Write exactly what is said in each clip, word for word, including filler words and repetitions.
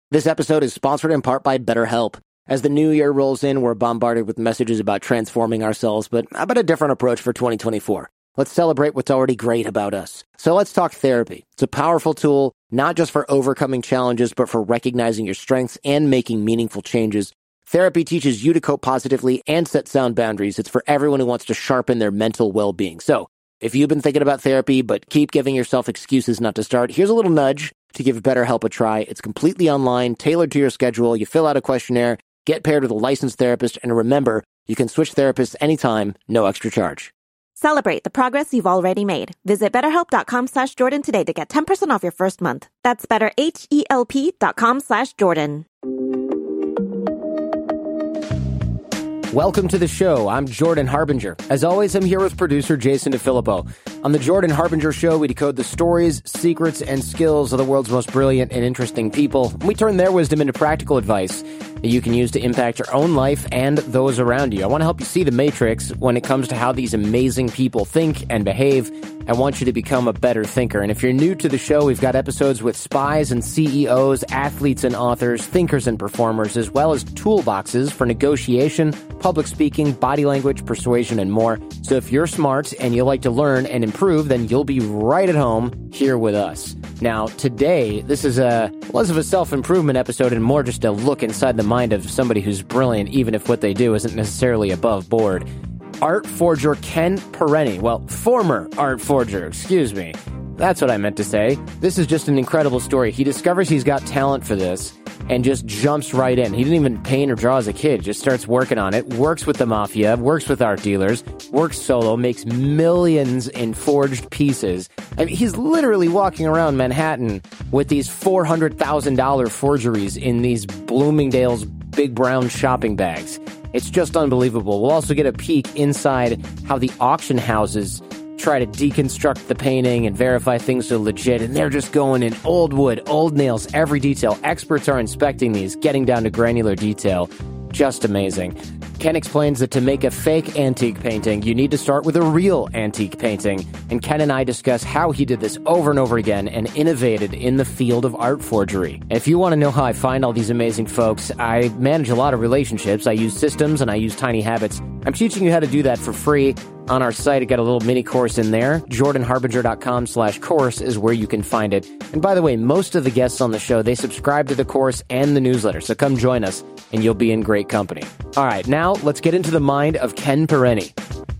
This episode is sponsored in part by BetterHelp. As the new year rolls in, we're bombarded with messages about transforming ourselves, but how about a different approach for twenty twenty-four? Let's celebrate what's already great about us. So let's talk therapy. It's a powerful tool, not just for overcoming challenges, but for recognizing your strengths and making meaningful changes. Therapy teaches you to cope positively and set sound boundaries. It's for everyone who wants to sharpen their mental well-being. So if you've been thinking about therapy, but keep giving yourself excuses not to start, here's a little nudge to give BetterHelp a try. It's completely online, tailored to your schedule. You fill out a questionnaire, get paired with a licensed therapist, and remember, you can switch therapists anytime, no extra charge. Celebrate the progress you've already made. Visit betterhelp.com slash Jordan today to get ten percent off your first month. That's betterhelp.com slash Jordan. Welcome to the show. I'm Jordan Harbinger. As always, I'm here with producer Jason DeFilippo. On the Jordan Harbinger Show, we decode the stories, secrets, and skills of the world's most brilliant and interesting people. We turn their wisdom into practical advice that you can use to impact your own life and those around you. I want to help you see the matrix when it comes to how these amazing people think and behave. I want you to become a better thinker. And if you're new to the show, we've got episodes with spies and C E Os, athletes and authors, thinkers and performers, as well as toolboxes for negotiation, public speaking, body language, persuasion, and more. So if you're smart and you like to learn and improve, then you'll be right at home here with us. Now, today, this is a less of a self-improvement episode and more just a look inside the mind of somebody who's brilliant, even if what they do isn't necessarily above board. Art forger Ken Perrine, well, former art forger, excuse me. That's what I meant to say. This is just an incredible story. He discovers he's got talent for this and just jumps right in. He didn't even paint or draw as a kid, just starts working on it, works with the mafia, works with art dealers, works solo, makes millions in forged pieces. I mean, he's literally walking around Manhattan with these four hundred thousand dollars forgeries in these Bloomingdale's big brown shopping bags. It's just unbelievable. We'll also get a peek inside how the auction houses try to deconstruct the painting and verify things are legit, and they're just going in old wood, old nails, every detail. Experts are inspecting these, getting down to granular detail. Just amazing. Ken explains that to make a fake antique painting, you need to start with a real antique painting. And Ken and I discuss how he did this over and over again and innovated in the field of art forgery. And if you want to know how I find all these amazing folks, I manage a lot of relationships. I use systems and I use Tiny Habits. I'm teaching you how to do that for free. On our site, I got a little mini course in there. jordanharbinger.com slash course is where you can find it. And by the way, most of the guests on the show, they subscribe to the course and the newsletter. So come join us and you'll be in great company. All right, now let's get into the mind of Ken Perrine.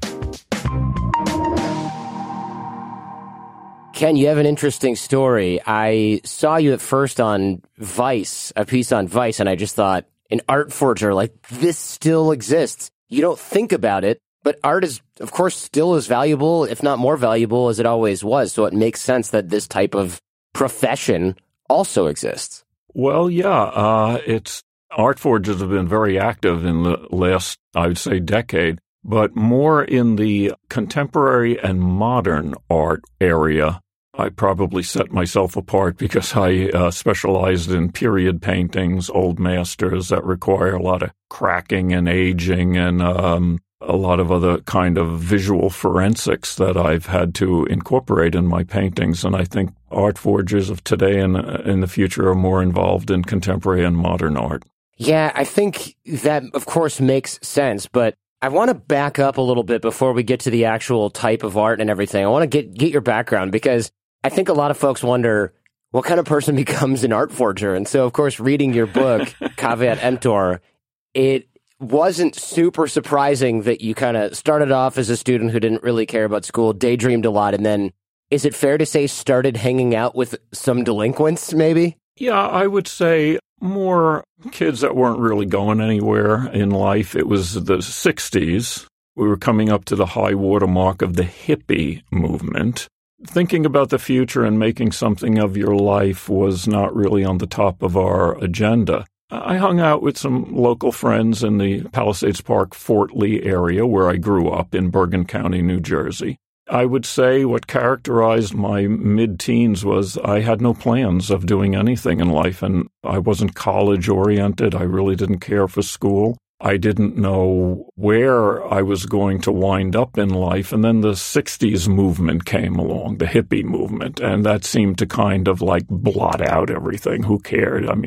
Ken, you have an interesting story. I saw you at first on Vice, a piece on Vice, and I just thought, an art forger, like this still exists. You don't think about it, but art is, of course, still as valuable, if not more valuable, as it always was. So it makes sense that this type of profession also exists. Well, yeah, uh, it's art forgers have been very active in the last, I would say, decade, but more in the contemporary and modern art area. I probably set myself apart because I uh, specialized in period paintings, old masters that require a lot of cracking and aging and um, a lot of other kind of visual forensics that I've had to incorporate in my paintings. And I think art forgers of today and in the future are more involved in contemporary and modern art. Yeah, I think that, of course, makes sense, but I want to back up a little bit before we get to the actual type of art and everything. I want to get, get your background because I think a lot of folks wonder what kind of person becomes an art forger. And so, of course, reading your book, Caveat Emptor, it wasn't super surprising that you kind of started off as a student who didn't really care about school, daydreamed a lot, and then, is it fair to say, started hanging out with some delinquents, maybe? Yeah, I would say more kids that weren't really going anywhere in life. It was the sixties. We were coming up to the high watermark of the hippie movement. Thinking about the future and making something of your life was not really on the top of our agenda. I hung out with some local friends in the Palisades Park, Fort Lee area where I grew up in Bergen County, New Jersey. I would say what characterized my mid-teens was I had no plans of doing anything in life, and I wasn't college-oriented. I really didn't care for school. I didn't know where I was going to wind up in life. And then the sixties movement came along, the hippie movement, and that seemed to kind of like blot out everything. Who cared? I mean,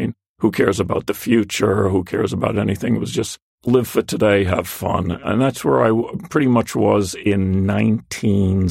who cares about the future? Who cares about anything? It was just live for today, have fun. And that's where I pretty much was in nineteen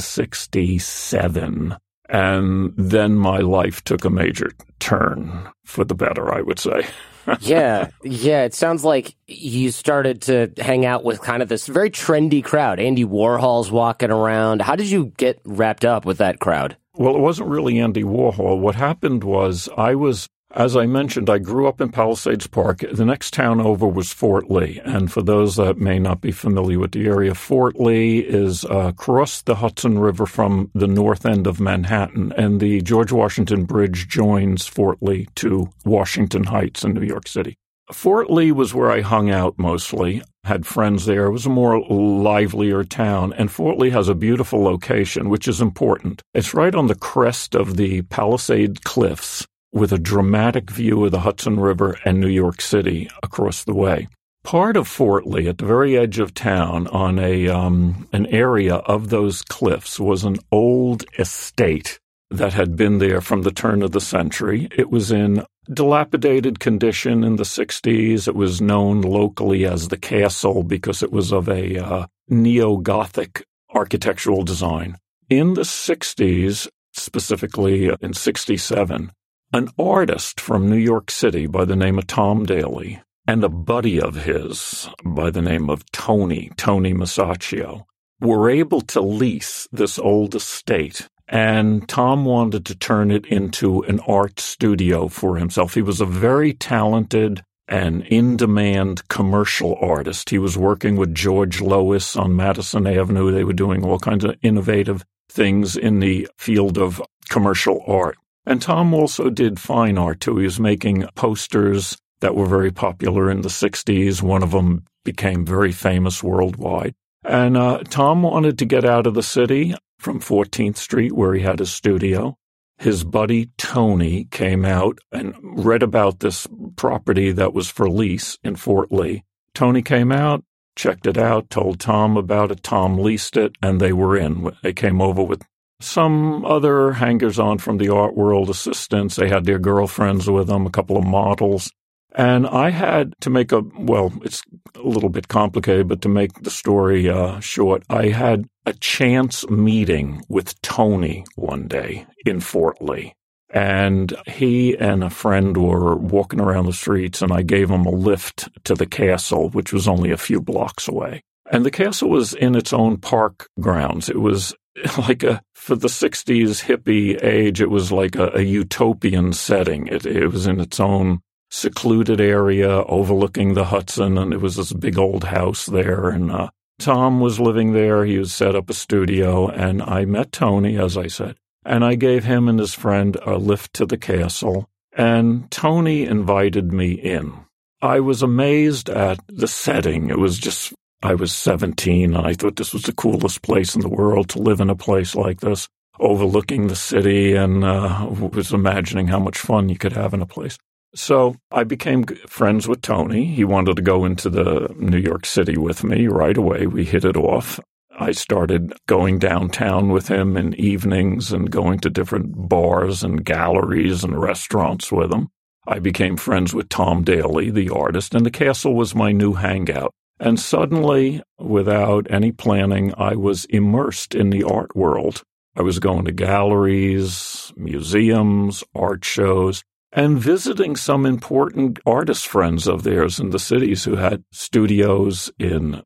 sixty-seven. And then my life took a major turn for the better, I would say. yeah, yeah. It sounds like you started to hang out with kind of this very trendy crowd. Andy Warhol's walking around. How did you get wrapped up with that crowd? Well, it wasn't really Andy Warhol. What happened was I was, as I mentioned, I grew up in Palisades Park. The next town over was Fort Lee. And for those that may not be familiar with the area, Fort Lee is uh, across the Hudson River from the north end of Manhattan. And the George Washington Bridge joins Fort Lee to Washington Heights in New York City. Fort Lee was where I hung out mostly, had friends there. It was a more livelier town, and Fort Lee has a beautiful location, which is important. It's right on the crest of the Palisade Cliffs with a dramatic view of the Hudson River and New York City across the way. Part of Fort Lee, at the very edge of town, on a um, an area of those cliffs, was an old estate that had been there from the turn of the century. It was in dilapidated condition in the sixties. It was known locally as the Castle because it was of a uh, neo-Gothic architectural design. In the sixties, specifically in sixty-seven, an artist from New York City by the name of Tom Daly and a buddy of his by the name of Tony, Tony Masaccio, were able to lease this old estate. And Tom wanted to turn it into an art studio for himself. He was a very talented and in-demand commercial artist. He was working with George Lois on Madison Avenue. They were doing all kinds of innovative things in the field of commercial art. And Tom also did fine art, too. He was making posters that were very popular in the sixties. One of them became very famous worldwide. And uh, Tom wanted to get out of the city from fourteenth Street, where he had his studio. His buddy Tony came out and read about this property that was for lease in Fort Lee. Tony came out, checked it out, told Tom about it. Tom leased it, and they were in. They came over with some other hangers-on from the art world, assistants. They had their girlfriends with them, a couple of models. And I had to make a, well, it's a little bit complicated, but to make the story uh, short, I had a chance meeting with Tony one day in Fort Lee. And he and a friend were walking around the streets, and I gave him a lift to the castle, which was only a few blocks away. And the castle was in its own park grounds. It was like a, for the sixties hippie age, it was like a, a utopian setting. It, it was in its own secluded area overlooking the Hudson, and it was this big old house there. And uh, Tom was living there. He had set up a studio, and I met Tony, as I said, and I gave him and his friend a lift to the castle, and Tony invited me in. I was amazed at the setting. It was just, I was seventeen, and I thought this was the coolest place in the world to live in a place like this, overlooking the city, and uh, was imagining how much fun you could have in a place. So I became friends with Tony. He wanted to go into the New York City with me right away. We hit it off. I started going downtown with him in evenings and going to different bars and galleries and restaurants with him. I became friends with Tom Daly, the artist, and the castle was my new hangout. And suddenly, without any planning, I was immersed in the art world. I was going to galleries, museums, art shows, and visiting some important artist friends of theirs in the cities who had studios in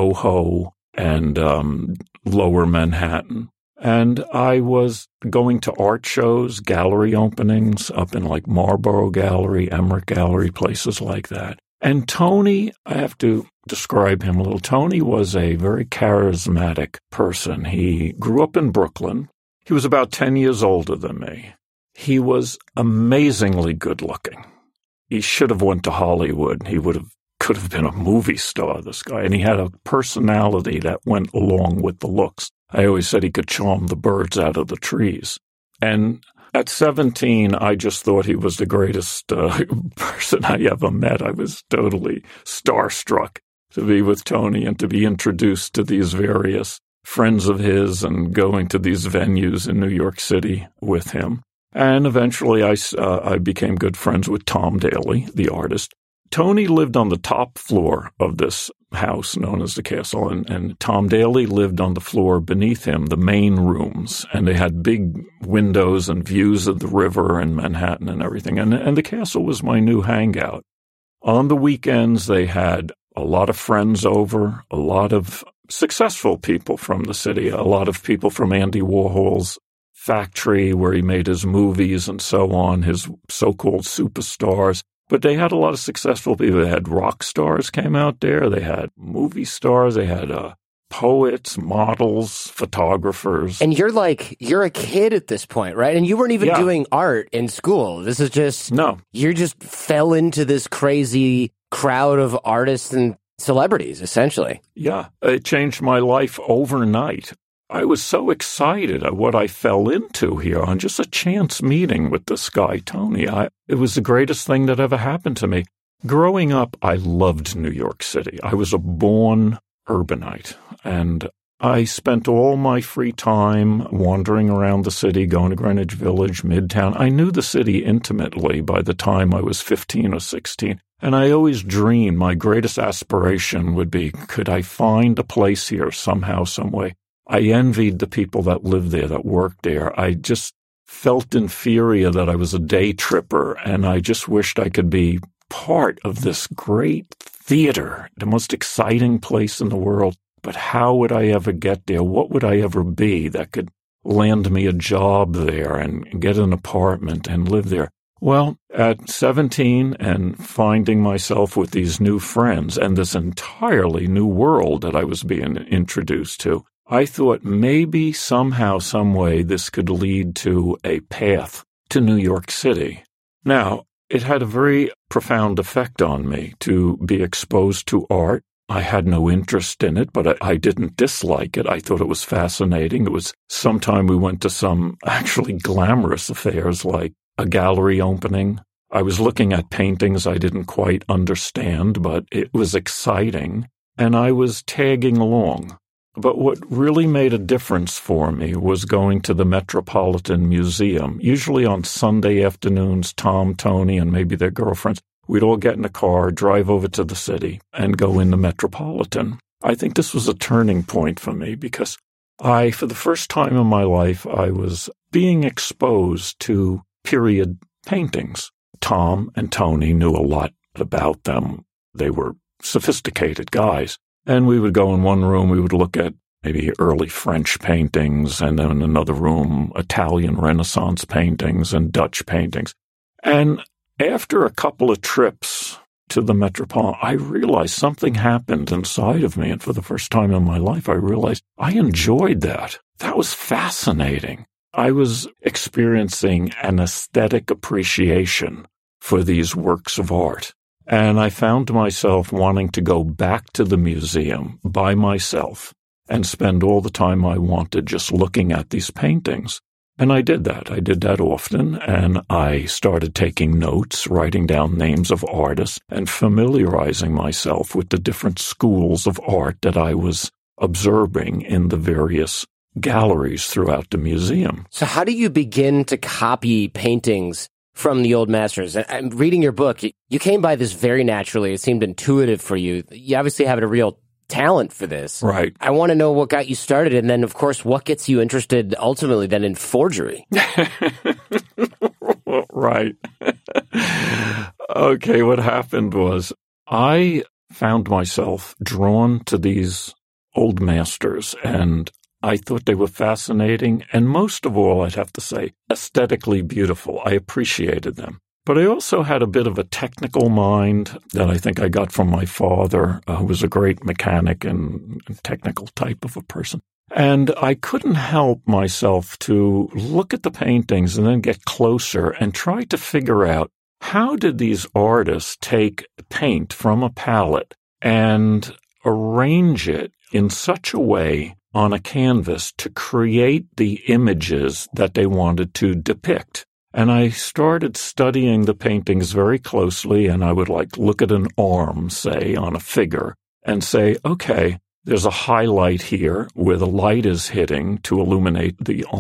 Soho and um, Lower Manhattan. And I was going to art shows, gallery openings up in like Marlborough Gallery, Emmerich Gallery, places like that. And Tony, I have to describe him a little. Tony was a very charismatic person. He grew up in Brooklyn. He was about ten years older than me. He was amazingly good-looking. He should have went to Hollywood. He would have could have been a movie star, this guy. And he had a personality that went along with the looks. I always said he could charm the birds out of the trees. And at seventeen, I just thought he was the greatest uh, person I ever met. I was totally starstruck to be with Tony and to be introduced to these various friends of his and going to these venues in New York City with him. And eventually I, uh, I became good friends with Tom Daly, the artist. Tony lived on the top floor of this house known as the castle, and, and Tom Daly lived on the floor beneath him, the main rooms, and they had big windows and views of the river and Manhattan and everything. And, and the castle was my new hangout. On the weekends, they had a lot of friends over, a lot of successful people from the city, a lot of people from Andy Warhol's factory where he made his movies and so on, his so-called superstars. But they had a lot of successful people. They had rock stars came out there. They had movie stars. They had uh, poets, models, photographers. And you're like, you're a kid at this point, right? And you weren't even yeah. doing art in school. This is just, no. You just fell into this crazy crowd of artists and celebrities, essentially. Yeah, it changed my life overnight. I was so excited at what I fell into here on just a chance meeting with this guy, Tony. I, it was the greatest thing that ever happened to me. Growing up, I loved New York City. I was a born urbanite, and I spent all my free time wandering around the city, going to Greenwich Village, Midtown. I knew the city intimately by the time I was fifteen or sixteen. And I always dreamed my greatest aspiration would be, could I find a place here somehow, some way? I envied the people that lived there, that worked there. I just felt inferior that I was a day tripper, and I just wished I could be part of this great theater, the most exciting place in the world. But how would I ever get there? What would I ever be that could land me a job there and get an apartment and live there? Well, at seventeen and finding myself with these new friends and this entirely new world that I was being introduced to, I thought maybe somehow, some way, this could lead to a path to New York City. Now, it had a very profound effect on me to be exposed to art. I had no interest in it, but I, I didn't dislike it. I thought it was fascinating. It was sometime we went to some actually glamorous affairs like a gallery opening. I was looking at paintings I didn't quite understand, but it was exciting, and I was tagging along. But what really made a difference for me was going to the Metropolitan Museum. Usually on Sunday afternoons, Tom, Tony, and maybe their girlfriends, we'd all get in a car, drive over to the city, and go in the Metropolitan. I think this was a turning point for me because I, for the first time in my life, I was being exposed to period paintings. Tom and Tony knew a lot about them. They were sophisticated guys. And we would go in one room, we would look at maybe early French paintings, and then in another room, Italian Renaissance paintings and Dutch paintings. And after a couple of trips to the Metropolitan, I realized something happened inside of me. And for the first time in my life, I realized I enjoyed that. That was fascinating. I was experiencing an aesthetic appreciation for these works of art. And I found myself wanting to go back to the museum by myself and spend all the time I wanted just looking at these paintings. And I did that. I did that often, and I started taking notes, writing down names of artists, and familiarizing myself with the different schools of art that I was observing in the various galleries throughout the museum. So how do you begin to copy paintings from the old masters? I'm reading your book. You came by this very naturally. It seemed intuitive for you. You obviously have a real talent for this. Right. I want to know what got you started, and then, of course, what gets you interested ultimately then in forgery. Right. Okay, what happened was I found myself drawn to these old masters, and I thought they were fascinating, and most of all, I'd have to say, aesthetically beautiful. I appreciated them. But I also had a bit of a technical mind that I think I got from my father, uh, who was a great mechanic and technical type of a person. And I couldn't help myself to look at the paintings and then get closer and try to figure out how did these artists take paint from a palette and arrange it in such a way on a canvas to create the images that they wanted to depict. And I started studying the paintings very closely, and I would like look at an arm, say, on a figure, and say, okay, there's a highlight here where the light is hitting to illuminate the arm,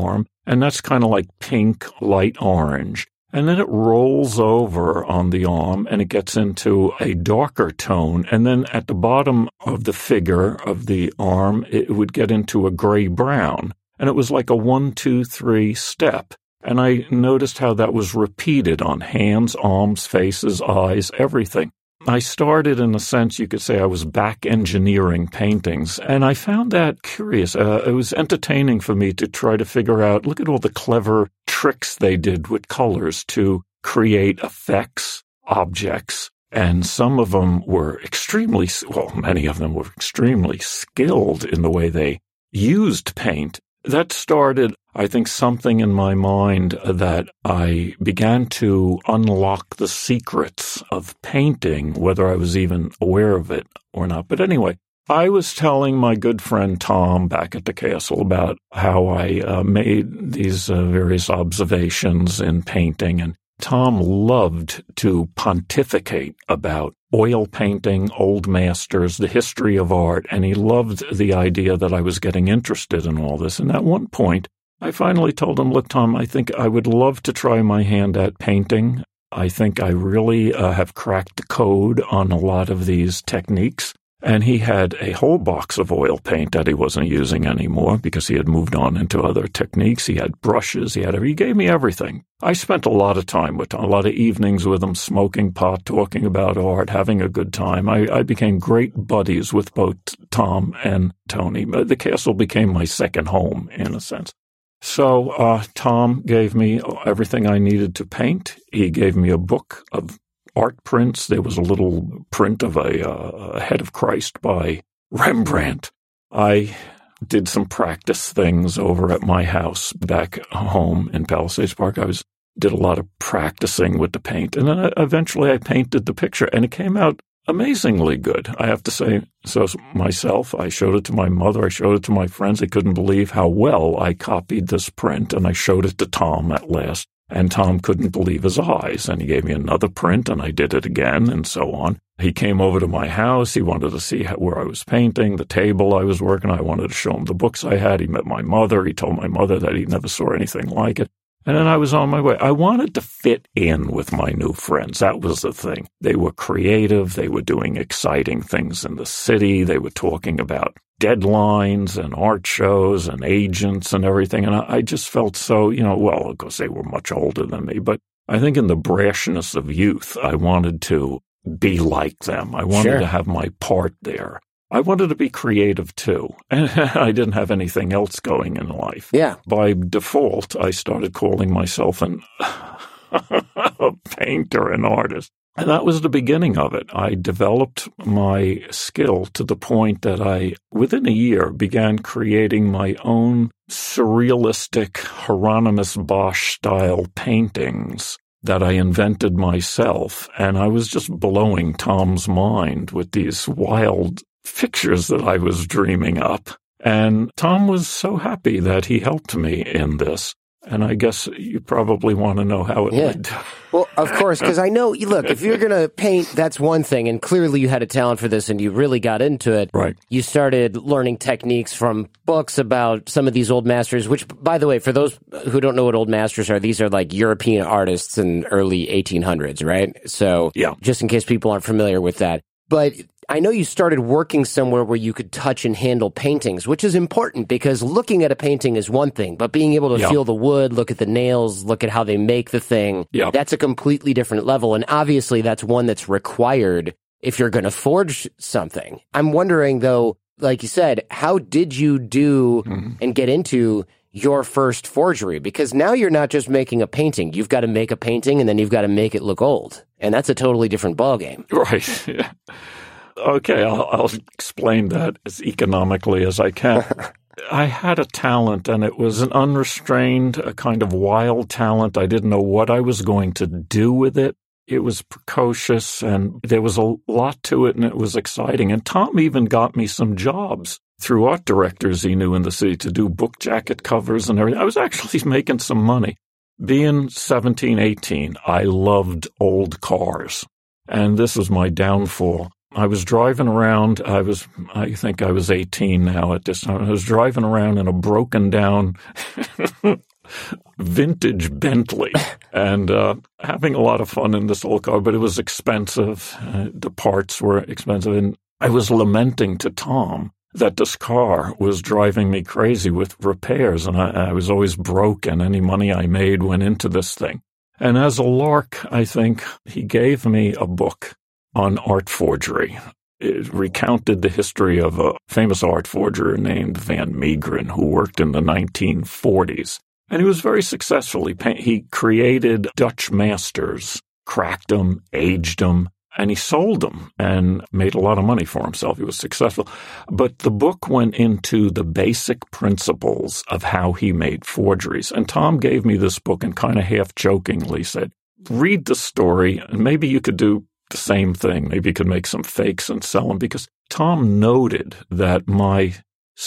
And that's kind of like pink, light orange. And then it rolls over on the arm and it gets into a darker tone. And then at the bottom of the figure of the arm, it would get into a gray brown. And it was like a one, two, three step. And I noticed how that was repeated on hands, arms, faces, eyes, everything. I started, in a sense, you could say I was back engineering paintings, and I found that curious. Uh, it was entertaining for me to try to figure out, look at all the clever tricks they did with colors to create effects, objects, and some of them were extremely, well, many of them were extremely skilled in the way they used paint. That started, I think, something in my mind that I began to unlock the secrets of painting, whether I was even aware of it or not. But anyway, I was telling my good friend Tom back at the castle about how I uh, made these uh, various observations in painting, and Tom loved to pontificate about oil painting, old masters, the history of art, and he loved the idea that I was getting interested in all this. And at one point, I finally told him, look, Tom, I think I would love to try my hand at painting. I think I really uh, have cracked the code on a lot of these techniques. And he had a whole box of oil paint that he wasn't using anymore because he had moved on into other techniques. He had brushes. He had, he gave me everything. I spent a lot of time with him, a lot of evenings with him, smoking pot, talking about art, having a good time. I, I became great buddies with both Tom and Tony. The castle became my second home, in a sense. So uh, Tom gave me everything I needed to paint. He gave me a book of art prints. There was a little print of a, uh, a head of Christ by Rembrandt. I did some practice things over at my house back home in Palisades Park. I was did a lot of practicing with the paint, and then eventually I painted the picture, and it came out amazingly good. I have to say so myself. I showed it to my mother. I showed it to my friends. They couldn't believe how well I copied this print, and I showed it to Tom at last. And Tom couldn't believe his eyes, and he gave me another print, and I did it again, and so on. He came over to my house. He wanted to see how, where I was painting, the table I was working on. I wanted to show him the books I had. He met my mother. He told my mother that he never saw anything like it. And then I was on my way. I wanted to fit in with my new friends. That was the thing. They were creative. They were doing exciting things in the city. They were talking about deadlines and art shows and agents and everything. And I, I just felt so, you know, well, of course, they were much older than me. But I think in the brashness of youth, I wanted to be like them. I wanted Sure. to have my part there. I wanted to be creative, too, and I didn't have anything else going in life. Yeah. By default, I started calling myself an, a painter, an artist, and that was the beginning of it. I developed my skill to the point that I, within a year, began creating my own surrealistic Hieronymus Bosch-style paintings that I invented myself, and I was just blowing Tom's mind with these wild pictures that I was dreaming up. And Tom was so happy that he helped me in this. And I guess you probably want to know how it Yeah. went. Well, of course, because I know, look, if you're going to paint, that's one thing. And clearly you had a talent for this and you really got into it. Right. You started learning techniques from books about some of these old masters, which, by the way, for those who don't know what old masters are, these are like European artists in early eighteen hundreds, right? So Yeah. just in case people aren't familiar with that. But I know you started working somewhere where you could touch and handle paintings, which is important because looking at a painting is one thing, but being able to Yeah. feel the wood, look at the nails, look at how they make the thing, Yeah. that's a completely different level. And obviously that's one that's required if you're going to forge something. I'm wondering though, like you said, how did you do Mm-hmm. and get into your first forgery? Because now you're not just making a painting. You've got to make a painting and then you've got to make it look old. And that's a totally different ballgame. Right. Yeah. Okay, I'll, I'll explain that as economically as I can. I had a talent, and it was an unrestrained, a kind of wild talent. I didn't know what I was going to do with it. It was precocious, and there was a lot to it, and it was exciting. And Tom even got me some jobs through art directors he knew in the city to do book jacket covers and everything. I was actually making some money. Being seventeen, eighteen, I loved old cars, and this was my downfall. I was driving around, I was, I think I was eighteen now at this time. I was driving around in a broken down vintage Bentley and uh, having a lot of fun in this old car, but it was expensive. Uh, the parts were expensive. And I was lamenting to Tom that this car was driving me crazy with repairs, and I, I was always broke, and any money I made went into this thing. And as a lark, I think, he gave me a book on art forgery. It recounted the history of a famous art forger named Van Meegeren, who worked in the nineteen forties. And he was very successful. He, paint, he created Dutch masters, cracked them, aged them, and he sold them and made a lot of money for himself. He was successful. But the book went into the basic principles of how he made forgeries. And Tom gave me this book and kind of half-jokingly said, read the story, and maybe you could do the same thing. Maybe you could make some fakes and sell them. Because Tom noted that my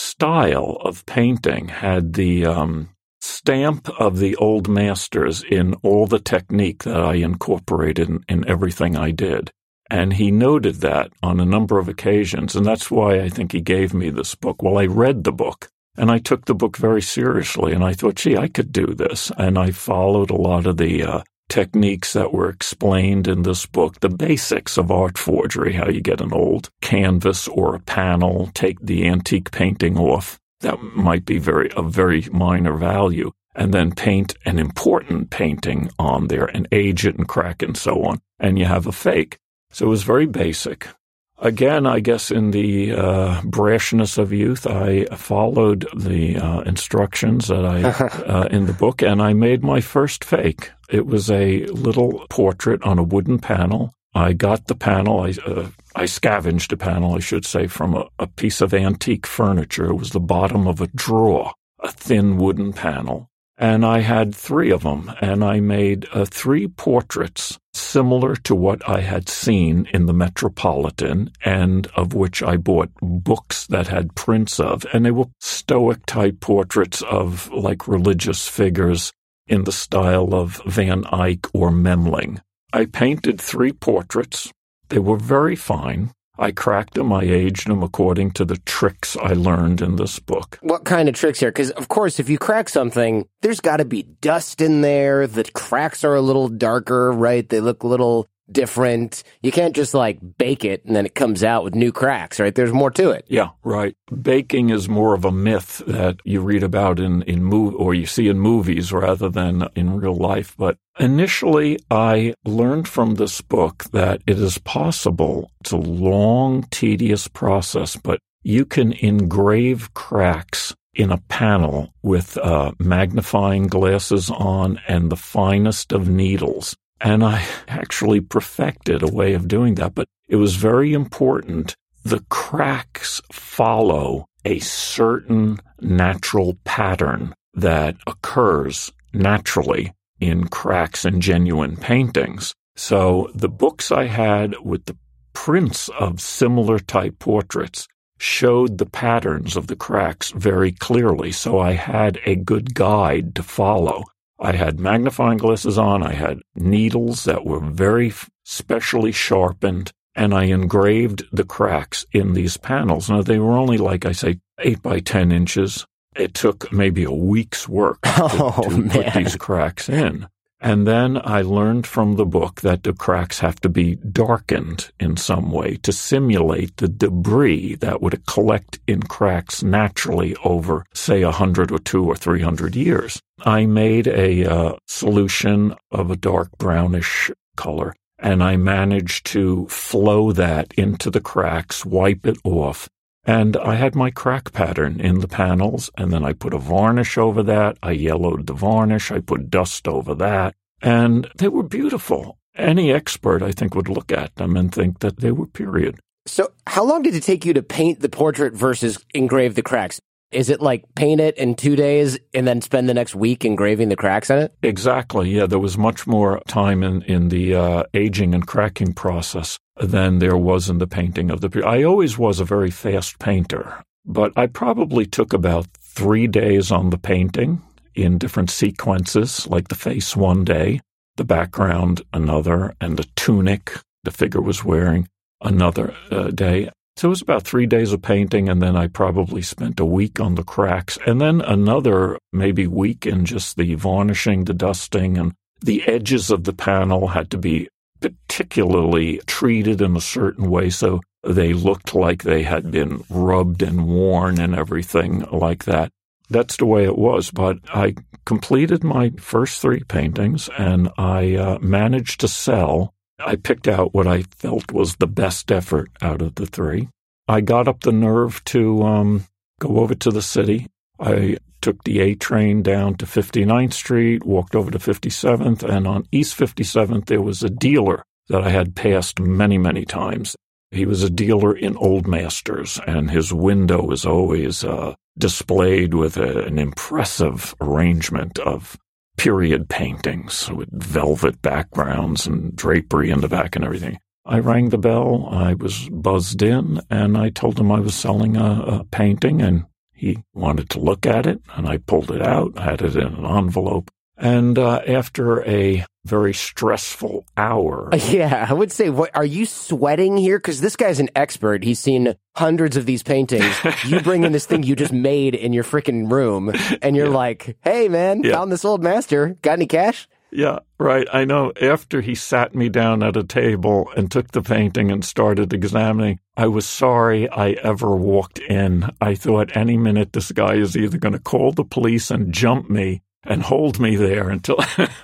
style of painting had the um, stamp of the old masters in all the technique that I incorporated in, in everything I did. And he noted that on a number of occasions, and that's why I think he gave me this book. Well, I read the book, and I took the book very seriously, and I thought, gee, I could do this. And I followed a lot of the uh, techniques that were explained in this book, the basics of art forgery, how you get an old canvas or a panel, take the antique painting off. That might be very of very minor value, and then paint an important painting on there and age it and crack it and so on, and you have a fake. So it was very basic. Again, I guess in the uh, brashness of youth, I followed the uh, instructions that I uh, in the book, and I made my first fake. It was a little portrait on a wooden panel. I got the panel, I, uh, I scavenged a panel, I should say, from a, a piece of antique furniture. It was the bottom of a drawer, a thin wooden panel. And I had three of them, and I made uh, three portraits similar to what I had seen in the Metropolitan, and of which I bought books that had prints of. And they were Stoic-type portraits of, like, religious figures in the style of Van Eyck or Memling. I painted three portraits. They were very fine. I cracked them, I aged them according to the tricks I learned in this book. What kind of tricks here? Because, of course, if you crack something, there's got to be dust in there. The cracks are a little darker, right? They look a little different. You can't just, like, bake it and then it comes out with new cracks, right? There's more to it. Yeah, right. Baking is more of a myth that you read about in, in mov- or you see in movies rather than in real life. But initially, I learned from this book that it is possible. It's a long, tedious process, but you can engrave cracks in a panel with uh, magnifying glasses on and the finest of needles. And I actually perfected a way of doing that. But it was very important. The cracks follow a certain natural pattern that occurs naturally in cracks in genuine paintings. So the books I had with the prints of similar type portraits showed the patterns of the cracks very clearly. So I had a good guide to follow. I had magnifying glasses on, I had needles that were very specially sharpened, and I engraved the cracks in these panels. Now, they were only, like I say, eight by ten inches. It took maybe a week's work to, oh, to put these cracks in. And then I learned from the book that the cracks have to be darkened in some way to simulate the debris that would collect in cracks naturally over, say, a hundred or two or three hundred years. I made a uh, solution of a dark brownish color, and I managed to flow that into the cracks, wipe it off. And I had my crack pattern in the panels, and then I put a varnish over that. I yellowed the varnish. I put dust over that. And they were beautiful. Any expert, I think, would look at them and think that they were period. So how long did it take you to paint the portrait versus engrave the cracks? Is it like paint it in two days and then spend the next week engraving the cracks in it? Exactly. Yeah, there was much more time in, in the uh, aging and cracking process than there was in the painting of the period. I always was a very fast painter, but I probably took about three days on the painting in different sequences, like the face one day, the background another, and the tunic the figure was wearing another uh, day. So it was about three days of painting, and then I probably spent a week on the cracks, and then another maybe week in just the varnishing, the dusting, and the edges of the panel had to be particularly treated in a certain way so they looked like they had been rubbed and worn and everything like that. That's the way it was, but I completed my first three paintings, and I uh, managed to sell. I picked out what I felt was the best effort out of the three. I got up the nerve to um, go over to the city. I took the A train down to fifty-ninth Street, walked over to fifty-seventh, and on East fifty-seventh there was a dealer that I had passed many, many times. He was a dealer in Old Masters, and his window was always uh, displayed with a, an impressive arrangement of period paintings with velvet backgrounds and drapery in the back and everything. I rang the bell, I was buzzed in, and I told him I was selling a, a painting, and he wanted to look at it, and I pulled it out, had it in an envelope. And uh, after a very stressful hour... Yeah, I would say, what, are you sweating here? Because this guy's an expert. He's seen hundreds of these paintings. You bring in this thing you just made in your freaking room, and you're yeah. like, hey, man, yeah. found this old master. Got any cash? Yeah, right. I know. After he sat me down at a table and took the painting and started examining, I was sorry I ever walked in. I thought any minute this guy is either going to call the police and jump me and hold me there until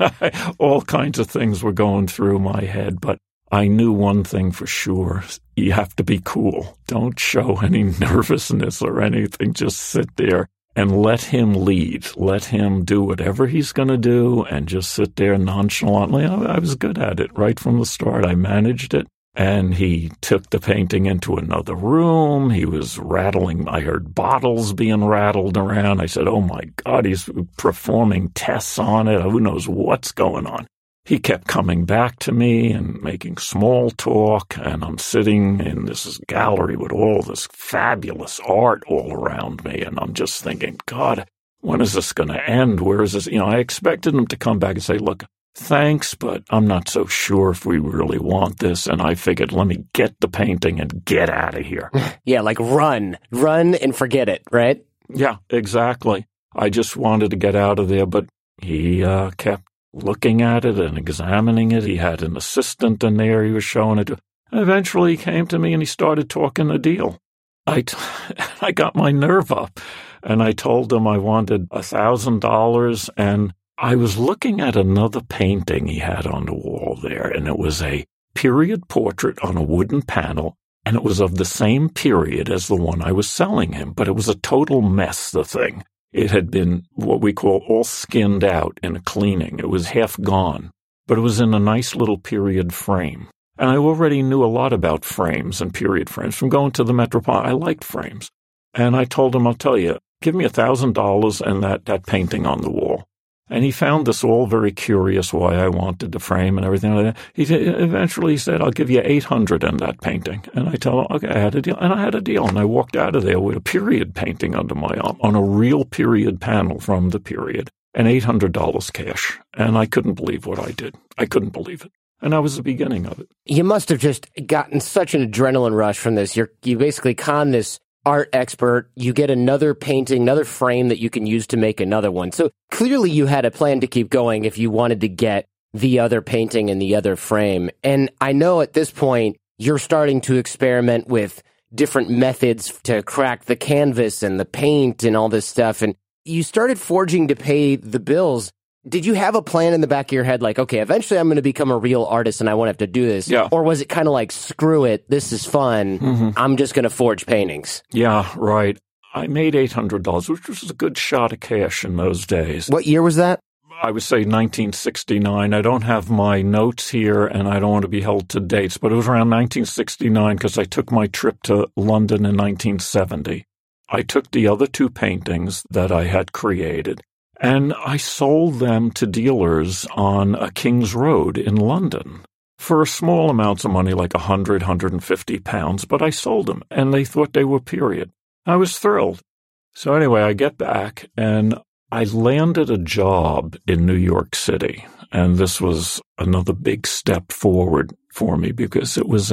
all kinds of things were going through my head. But I knew one thing for sure. You have to be cool. Don't show any nervousness or anything. Just sit there and let him lead. Let him do whatever he's going to do and just sit there nonchalantly. I was good at it right from the start. I managed it. And he took the painting into another room. He was rattling. I heard bottles being rattled around. I said, oh, my God, he's performing tests on it. Who knows what's going on? He kept coming back to me and making small talk, and I'm sitting in this gallery with all this fabulous art all around me, and I'm just thinking, God, when is this going to end? Where is this? You know, I expected him to come back and say, look, thanks, but I'm not so sure if we really want this. And I figured, let me get the painting and get out of here. Yeah, like run. Run and forget it, right? Yeah, exactly. I just wanted to get out of there, but he uh, kept looking at it and examining it. He had an assistant in there he was showing it to. And eventually he came to me and he started talking a deal. I, t- I got my nerve up, and I told him I wanted a thousand dollars, and I was looking at another painting he had on the wall there, and it was a period portrait on a wooden panel, and it was of the same period as the one I was selling him, but it was a total mess, the thing. It had been what we call all skinned out in a cleaning. It was half gone, but it was in a nice little period frame. And I already knew a lot about frames and period frames from going to the Metropolitan. I liked frames. And I told him, I'll tell you, give me a thousand dollars and that, that painting on the wall. And he found this all very curious, why I wanted the frame and everything like that. He eventually said, I'll give you eight hundred dollars in that painting. And I told him, okay, I had a deal. And I had a deal. And I walked out of there with a period painting under my arm on a real period panel from the period and eight hundred dollars cash. And I couldn't believe what I did. I couldn't believe it. And that was the beginning of it. You must have just gotten such an adrenaline rush from this. You're, you basically con this art expert, you get another painting, another frame that you can use to make another one. So clearly you had a plan to keep going if you wanted to get the other painting and the other frame. And I know at this point you're starting to experiment with different methods to crack the canvas and the paint and all this stuff. And you started forging to pay the bills. Did you have a plan in the back of your head like, okay, eventually I'm going to become a real artist and I won't have to do this? Yeah. Or was it kind of like, screw it, this is fun, mm-hmm. I'm just going to forge paintings? Yeah, right. I made eight hundred dollars, which was a good shot of cash in those days. What year was that? I would say nineteen sixty-nine. I don't have my notes here and I don't want to be held to dates, but it was around nineteen sixty-nine because I took my trip to London in nineteen seventy. I took the other two paintings that I had created, and I sold them to dealers on a King's Road in London for small amounts of money, like one hundred, one hundred fifty pounds, but I sold them, and they thought they were period. I was thrilled. So anyway, I get back, and I landed a job in New York City, and this was another big step forward for me because it was in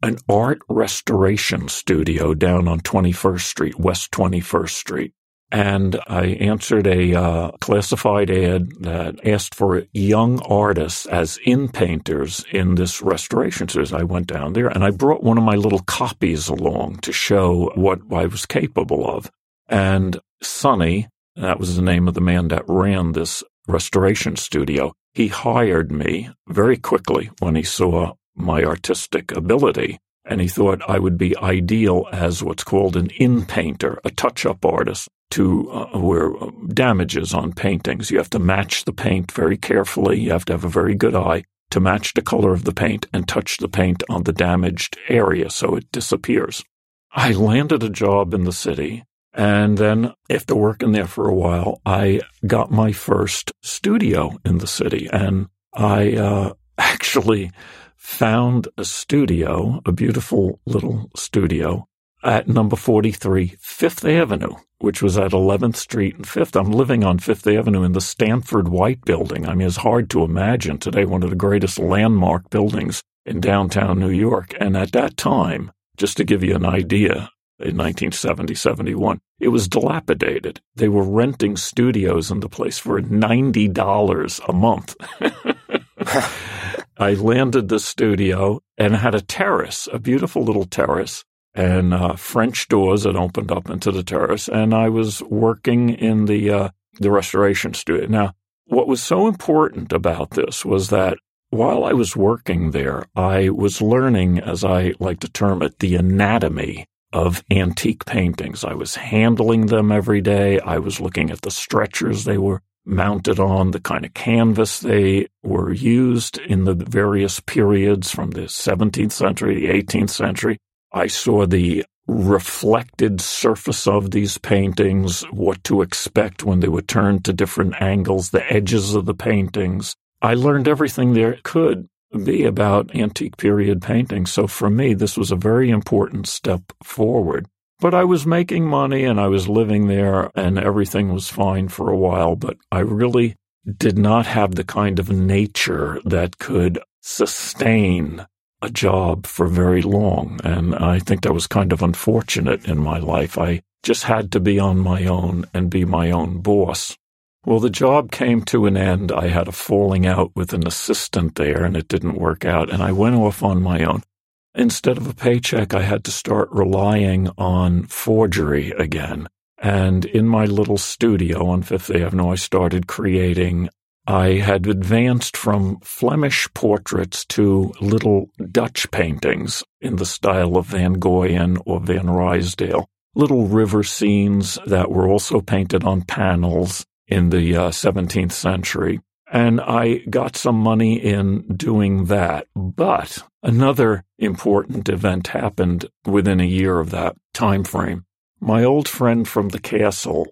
an art restoration studio down on twenty-first Street, West twenty-first Street. And I answered a uh, classified ad that asked for young artists as in-painters in this restoration series. I went down there, and I brought one of my little copies along to show what I was capable of. And Sonny, that was the name of the man that ran this restoration studio, he hired me very quickly when he saw my artistic ability. And he thought I would be ideal as what's called an in-painter, a touch-up artist, to uh, where uh, damages on paintings. You have to match the paint very carefully. You have to have a very good eye to match the color of the paint and touch the paint on the damaged area so it disappears. I landed a job in the city, and then after working there for a while, I got my first studio in the city, and I uh, actually found a studio, a beautiful little studio, at number forty-three Fifth Avenue, which was at eleventh Street and Fifth. I'm living on Fifth Avenue in the Stanford White Building. I mean, it's hard to imagine today, one of the greatest landmark buildings in downtown New York. And at that time, just to give you an idea, in nineteen seventy, seventy-one, it was dilapidated. They were renting studios in the place for ninety dollars a month. I landed the studio and had a terrace, a beautiful little terrace, and uh, French doors that opened up into the terrace, and I was working in the uh, the restoration studio. Now, what was so important about this was that while I was working there, I was learning, as I like to term it, the anatomy of antique paintings. I was handling them every day. I was looking at the stretchers they were mounted on, the kind of canvas they were used in the various periods from the seventeenth century, the eighteenth century. I saw the reflected surface of these paintings, what to expect when they were turned to different angles, the edges of the paintings. I learned everything there could be about antique period paintings. So for me, this was a very important step forward. But I was making money and I was living there and everything was fine for a while, but I really did not have the kind of nature that could sustain a job for very long. And I think that was kind of unfortunate in my life. I just had to be on my own and be my own boss. Well, the job came to an end. I had a falling out with an assistant there and it didn't work out. And I went off on my own. Instead of a paycheck, I had to start relying on forgery again. And in my little studio on Fifth Avenue, I started creating. I had advanced from Flemish portraits to little Dutch paintings in the style of Van Goyen or Van Ruysdael, little river scenes that were also painted on panels in the uh, seventeenth century. And I got some money in doing that. But another important event happened within a year of that time frame. My old friend from the castle,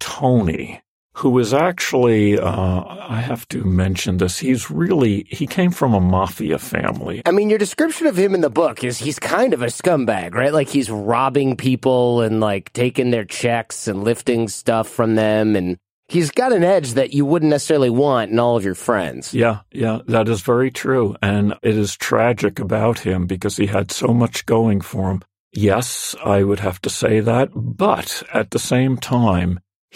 Tony, who is actually, uh, I have to mention this, he's really, he came from a mafia family. I mean, your description of him in the book is he's kind of a scumbag, right? Like he's robbing people and like taking their checks and lifting stuff from them. And he's got an edge that you wouldn't necessarily want in all of your friends. Yeah, yeah, that is very true. And it is tragic about him because he had so much going for him. Yes, I would have to say that. But at the same time,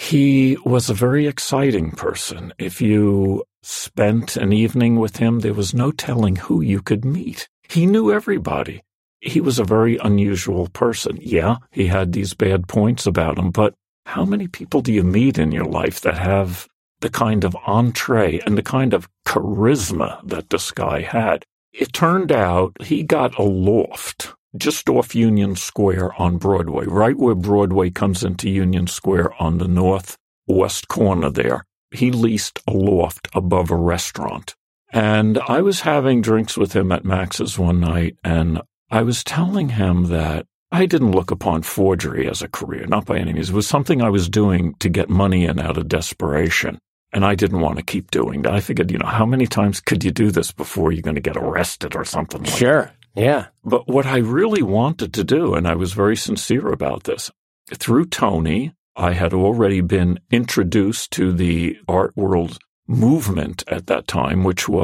he was a very exciting person. If you spent an evening with him, there was no telling who you could meet. He knew everybody. He was a very unusual person. Yeah, he had these bad points about him, but how many people do you meet in your life that have the kind of entree and the kind of charisma that this guy had? It turned out he got a loft just off Union Square on Broadway, right where Broadway comes into Union Square on the northwest corner there. He leased a loft above a restaurant. And I was having drinks with him at Max's one night, and I was telling him that I didn't look upon forgery as a career, not by any means. It was something I was doing to get money in out of desperation, and I didn't want to keep doing that. I figured, you know, how many times could you do this before you're going to get arrested or something like Sure. that? Yeah. But what I really wanted to do, and I was very sincere about this, through Tony, I had already been introduced to the art world movement at that time, which was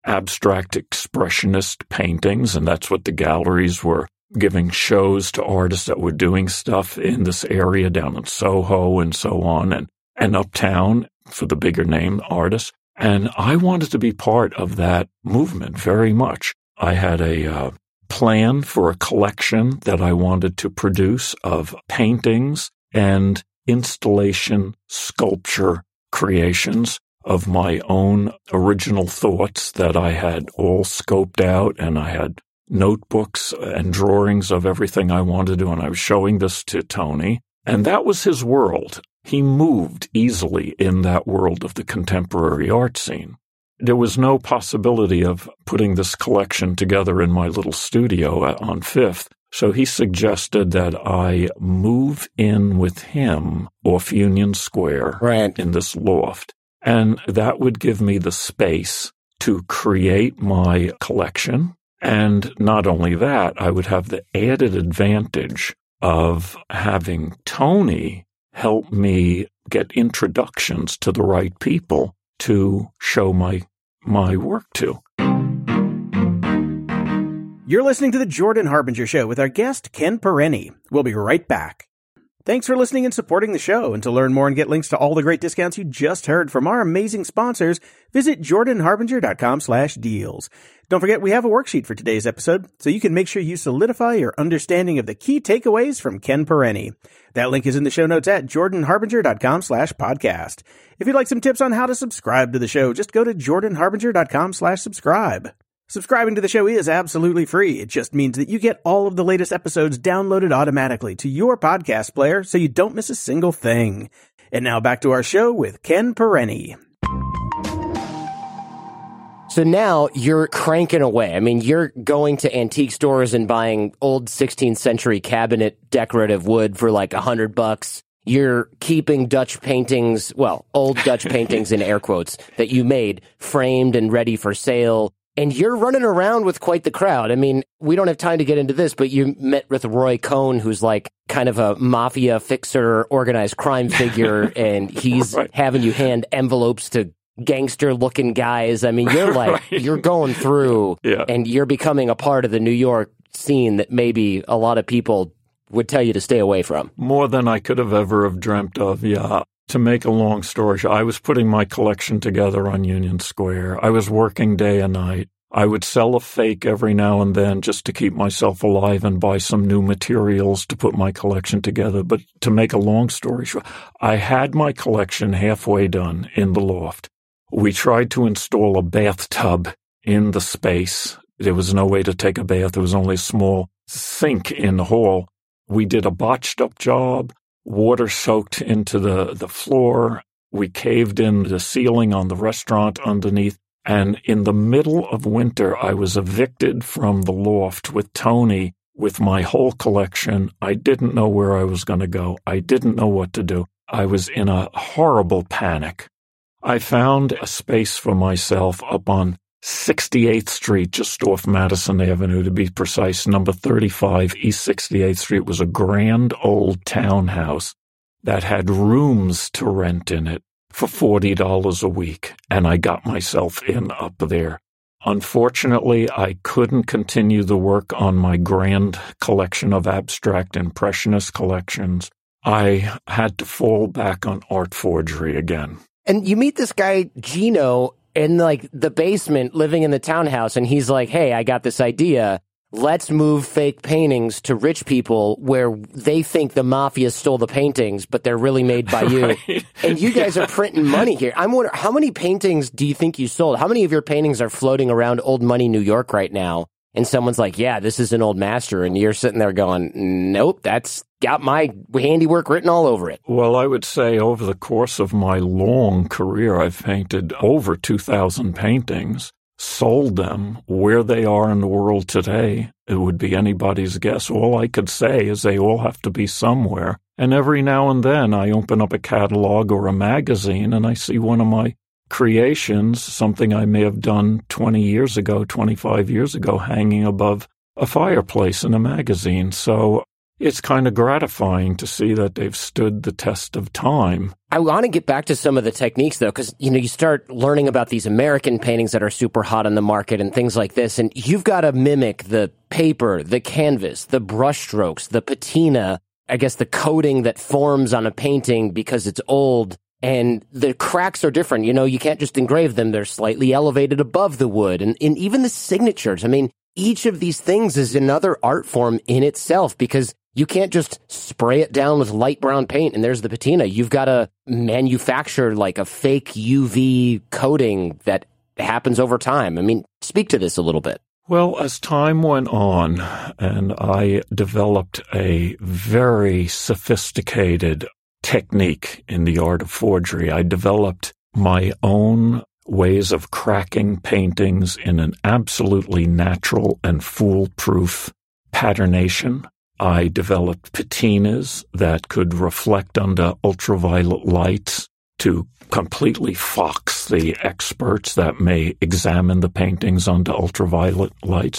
abstract expressionist paintings, and that's what the galleries were giving shows to artists that were doing stuff in this area down in Soho and so on, and, and uptown for the bigger name artists. And I wanted to be part of that movement very much. I had a uh, plan for a collection that I wanted to produce of paintings and installation sculpture creations of my own original thoughts that I had all scoped out, and I had notebooks and drawings of everything I wanted to do, and I was showing this to Tony, and that was his world. He moved easily in that world of the contemporary art scene. There was no possibility of putting this collection together in my little studio on Fifth, so he suggested that I move in with him off Union Square right. in this loft, and that would give me the space to create my collection. And not only that, I would have the added advantage of having Tony help me get introductions to the right people to show my my work to. You're listening to The Jordan Harbinger Show with our guest, Ken Perenni. We'll be right back. Thanks for listening and supporting the show. And to learn more and get links to all the great discounts you just heard from our amazing sponsors, visit jordanharbinger.com slash deals. Don't forget, we have a worksheet for today's episode, so you can make sure you solidify your understanding of the key takeaways from Ken Perenni. That link is in the show notes at jordanharbinger.com slash podcast. If you'd like some tips on how to subscribe to the show, just go to jordanharbinger.com slash subscribe. Subscribing to the show is absolutely free. It just means that you get all of the latest episodes downloaded automatically to your podcast player so you don't miss a single thing. And now back to our show with Ken Perenni. So now you're cranking away. I mean, you're going to antique stores and buying old sixteenth century cabinet decorative wood for like a hundred bucks. You're keeping Dutch paintings, well, old Dutch paintings in air quotes that you made framed and ready for sale. And you're running around with quite the crowd. I mean, we don't have time to get into this, but you met with Roy Cohn, who's like kind of a mafia fixer, organized crime figure, and he's right. having you hand envelopes to gangster-looking guys. I mean, you're like, right. you're going through, yeah. and you're becoming a part of the New York scene that maybe a lot of people would tell you to stay away from. More than I could have ever have dreamt of, yeah. To make a long story short, I was putting my collection together on Union Square. I was working day and night. I would sell a fake every now and then just to keep myself alive and buy some new materials to put my collection together. But to make a long story short, I had my collection halfway done in the loft. We tried to install a bathtub in the space. There was no way to take a bath. There was only a small sink in the hall. We did a botched-up job. Water soaked into the, the floor. We caved in the ceiling on the restaurant underneath. And in the middle of winter, I was evicted from the loft with Tony with my whole collection. I didn't know where I was going to go. I didn't know what to do. I was in a horrible panic. I found a space for myself up on sixty-eighth Street, just off Madison Avenue, to be precise, number thirty-five, East sixty-eighth Street. Was a grand old townhouse that had rooms to rent in it for forty dollars a week, and I got myself in up there. Unfortunately, I couldn't continue the work on my grand collection of abstract impressionist collections. I had to fall back on art forgery again. And you meet this guy, Gino, in like the basement living in the townhouse, and he's like, hey, I got this idea. Let's move fake paintings to rich people where they think the mafia stole the paintings, but they're really made by you. Right. And you guys are printing money here. I'm wondering, how many paintings do you think you sold? How many of your paintings are floating around Old Money, New York right now? And someone's like, yeah, this is an old master. And you're sitting there going, nope, that's got my handiwork written all over it. Well, I would say over the course of my long career, I've painted over two thousand paintings, sold them. Where they are in the world today, it would be anybody's guess. All I could say is they all have to be somewhere. And every now and then I open up a catalog or a magazine and I see one of my creations, something I may have done twenty years ago, twenty-five years ago, hanging above a fireplace in a magazine. So it's kind of gratifying to see that they've stood the test of time. I want to get back to some of the techniques, though, because, you know, you start learning about these American paintings that are super hot on the market and things like this, and you've got to mimic the paper, the canvas, the brushstrokes, the patina, I guess the coating that forms on a painting because it's old, and the cracks are different. You know, you can't just engrave them. They're slightly elevated above the wood, and, and even the signatures. I mean, each of these things is another art form in itself, because you can't just spray it down with light brown paint and there's the patina. You've got to manufacture like a fake U V coating that happens over time. I mean, speak to this a little bit. Well, as time went on and I developed a very sophisticated technique in the art of forgery, I developed my own ways of cracking paintings in an absolutely natural and foolproof patternation. I developed patinas that could reflect under ultraviolet lights to completely fox the experts that may examine the paintings under ultraviolet lights.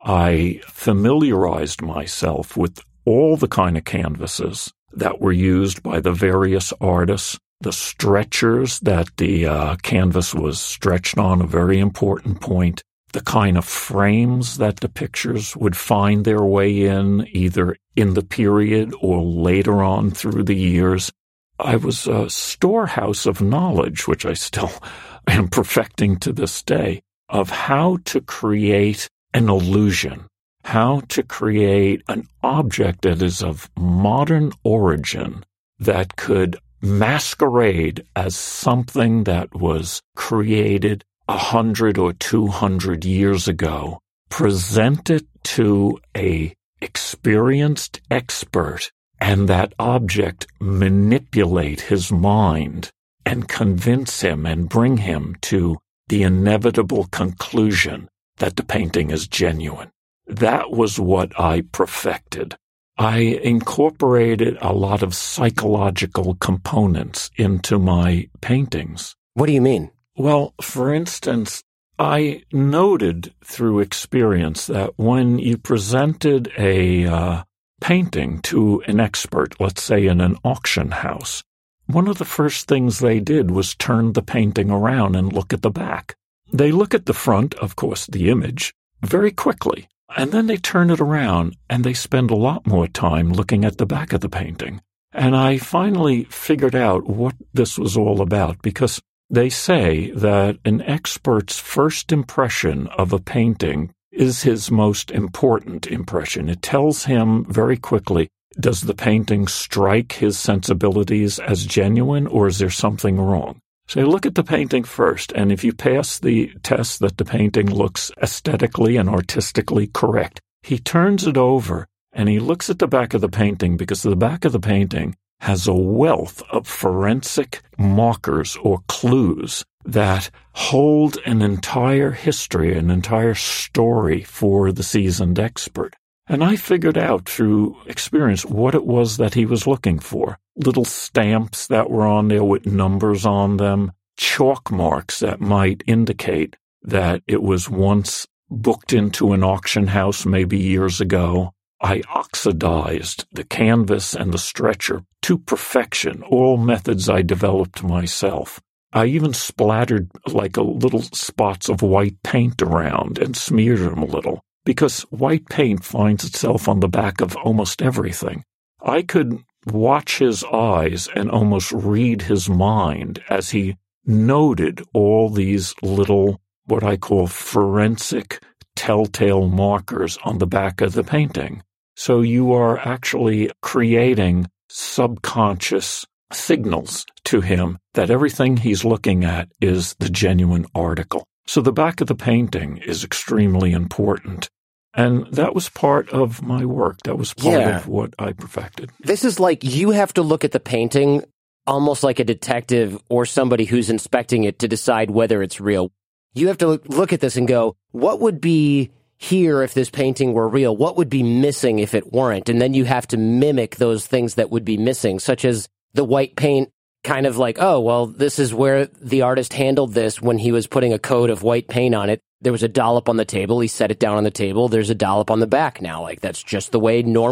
I familiarized myself with all the kind of canvases that were used by the various artists, the stretchers that the uh, canvas was stretched on, a very important point, the kind of frames that the pictures would find their way in, either in the period or later on through the years. I was a storehouse of knowledge, which I still am perfecting to this day, of how to create an illusion, how to create an object that is of modern origin that could masquerade as something that was created a hundred or two hundred years ago, present it to a experienced expert, and that object manipulate his mind and convince him and bring him to the inevitable conclusion that the painting is genuine. That was what I perfected. I incorporated a lot of psychological components into my paintings. What do you mean? Well, for instance, I noted through experience that when you presented a uh, painting to an expert, let's say in an auction house, one of the first things they did was turn the painting around and look at the back. They look at the front, of course, the image, very quickly, and then they turn it around and they spend a lot more time looking at the back of the painting. And I finally figured out what this was all about, because they say that an expert's first impression of a painting is his most important impression. It tells him very quickly, does the painting strike his sensibilities as genuine, or is there something wrong? So look at the painting first, and if you pass the test that the painting looks aesthetically and artistically correct, he turns it over and he looks at the back of the painting, because the back of the painting has a wealth of forensic markers or clues that hold an entire history, an entire story for the seasoned expert. And I figured out through experience what it was that he was looking for. Little stamps that were on there with numbers on them, chalk marks that might indicate that it was once booked into an auction house maybe years ago. I oxidized the canvas and the stretcher to perfection, all methods I developed myself. I even splattered like a little spots of white paint around and smeared them a little, because white paint finds itself on the back of almost everything. I could watch his eyes and almost read his mind as he noted all these little, what I call forensic telltale markers on the back of the painting. So you are actually creating subconscious signals to him that everything he's looking at is the genuine article. So the back of the painting is extremely important. And that was part of my work. That was part Yeah. of what I perfected. This is like you have to look at the painting almost like a detective or somebody who's inspecting it to decide whether it's real. You have to look, look at this and go, what would be here if this painting were real? What would be missing if it weren't? And then you have to mimic those things that would be missing, such as the white paint, kind of like, oh, well, this is where the artist handled this when he was putting a coat of white paint on it. There was a dollop on the table. He set it down on the table. There's a dollop on the back now. Like, that's just the way normal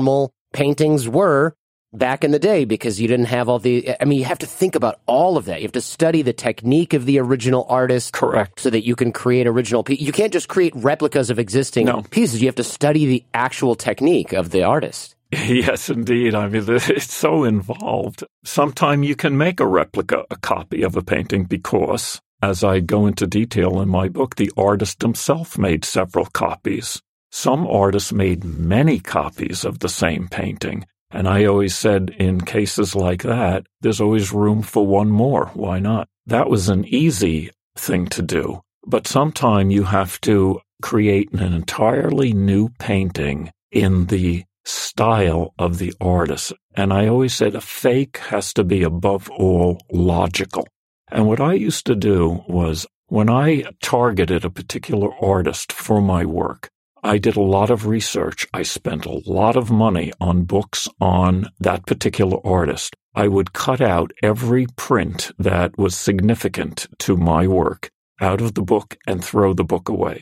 paintings were back in the day, because you didn't have all the, I mean, you have to think about all of that. You have to study the technique of the original artist. Correct. So that you can create original pieces. You can't just create replicas of existing no. pieces. You have to study the actual technique of the artist. Yes, indeed. I mean, it's so involved. Sometime you can make a replica, a copy of a painting, because, as I go into detail in my book, the artist himself made several copies. Some artists made many copies of the same painting. And I always said, in cases like that, there's always room for one more. Why not? That was an easy thing to do. But sometime you have to create an entirely new painting in the style of the artist. And I always said a fake has to be above all logical. And what I used to do was, when I targeted a particular artist for my work, I did a lot of research. I spent a lot of money on books on that particular artist. I would cut out every print that was significant to my work out of the book and throw the book away.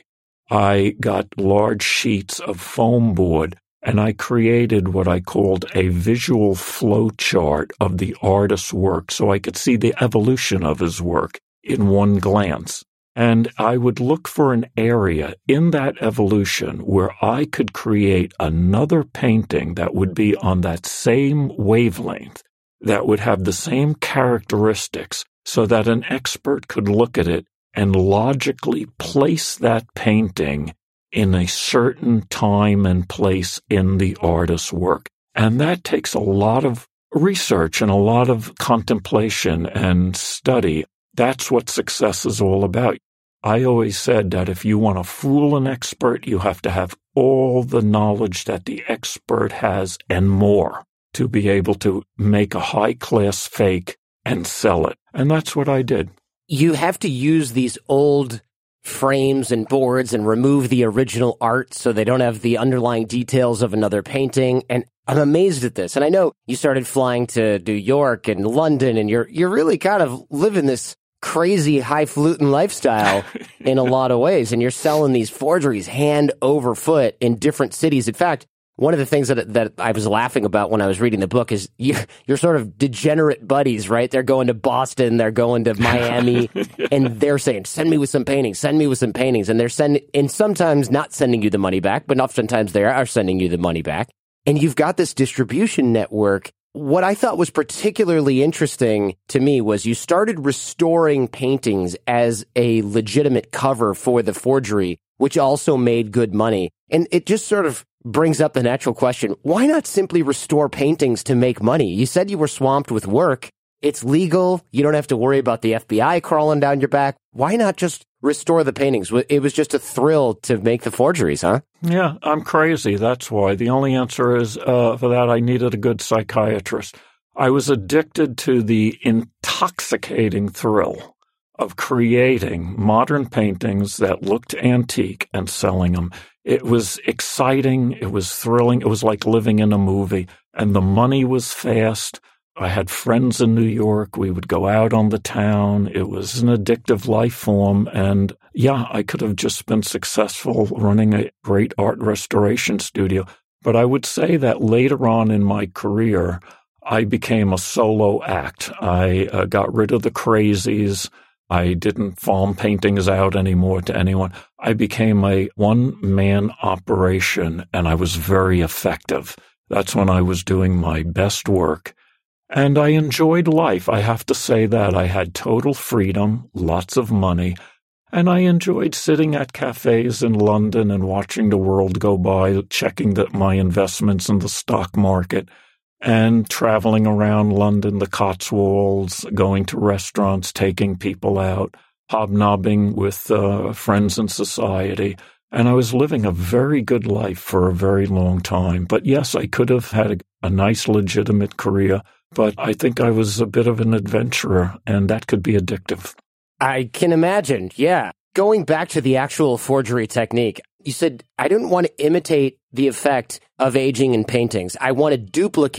I got large sheets of foam board, and I created what I called a visual flow chart of the artist's work, so I could see the evolution of his work in one glance. And I would look for an area in that evolution where I could create another painting that would be on that same wavelength, that would have the same characteristics, so that an expert could look at it and logically place that painting in a certain time and place in the artist's work. And that takes a lot of research and a lot of contemplation and study. That's what success is all about. I always said that if you want to fool an expert, you have to have all the knowledge that the expert has and more to be able to make a high-class fake and sell it. And that's what I did. You have to use these old frames and boards and remove the original art so they don't have the underlying details of another painting. And I'm amazed at this. And I know you started flying to New York and London, and you're you're really kind of living this crazy highfalutin lifestyle in a lot of ways. And you're selling these forgeries hand over foot in different cities. In fact, one of the things that that I was laughing about when I was reading the book is you, you're sort of degenerate buddies, right? They're going to Boston, they're going to Miami, yeah. and they're saying, send me with some paintings, send me with some paintings. And they're sending, and sometimes not sending you the money back, but oftentimes they are sending you the money back. And you've got this distribution network. What I thought was particularly interesting to me was you started restoring paintings as a legitimate cover for the forgery, which also made good money. And it just sort of brings up the natural question, why not simply restore paintings to make money? You said you were swamped with work. It's legal. You don't have to worry about the F B I crawling down your back. Why not just restore the paintings? It was just a thrill to make the forgeries, huh? Yeah, I'm crazy. That's why. The only answer is, uh, for that, I needed a good psychiatrist. I was addicted to the intoxicating thrill of creating modern paintings that looked antique and selling them. It was exciting. It was thrilling. It was like living in a movie. And the money was fast. I had friends in New York. We would go out on the town. It was an addictive life form. And yeah, I could have just been successful running a great art restoration studio. But I would say that later on in my career, I became a solo act. I uh, got rid of the crazies. I didn't farm paintings out anymore to anyone. I became a one-man operation, and I was very effective. That's when I was doing my best work. And I enjoyed life. I have to say that. I had total freedom, lots of money, and I enjoyed sitting at cafes in London and watching the world go by, checking that my investments in the stock market, and traveling around London, the Cotswolds, going to restaurants, taking people out, hobnobbing with uh, friends in society. And I was living a very good life for a very long time. But yes, I could have had a, a nice, legitimate career. But I think I was a bit of an adventurer, and that could be addictive. I can imagine, yeah. Going back to the actual forgery technique, you said, I didn't want to imitate the effect of aging in paintings. I want to duplicate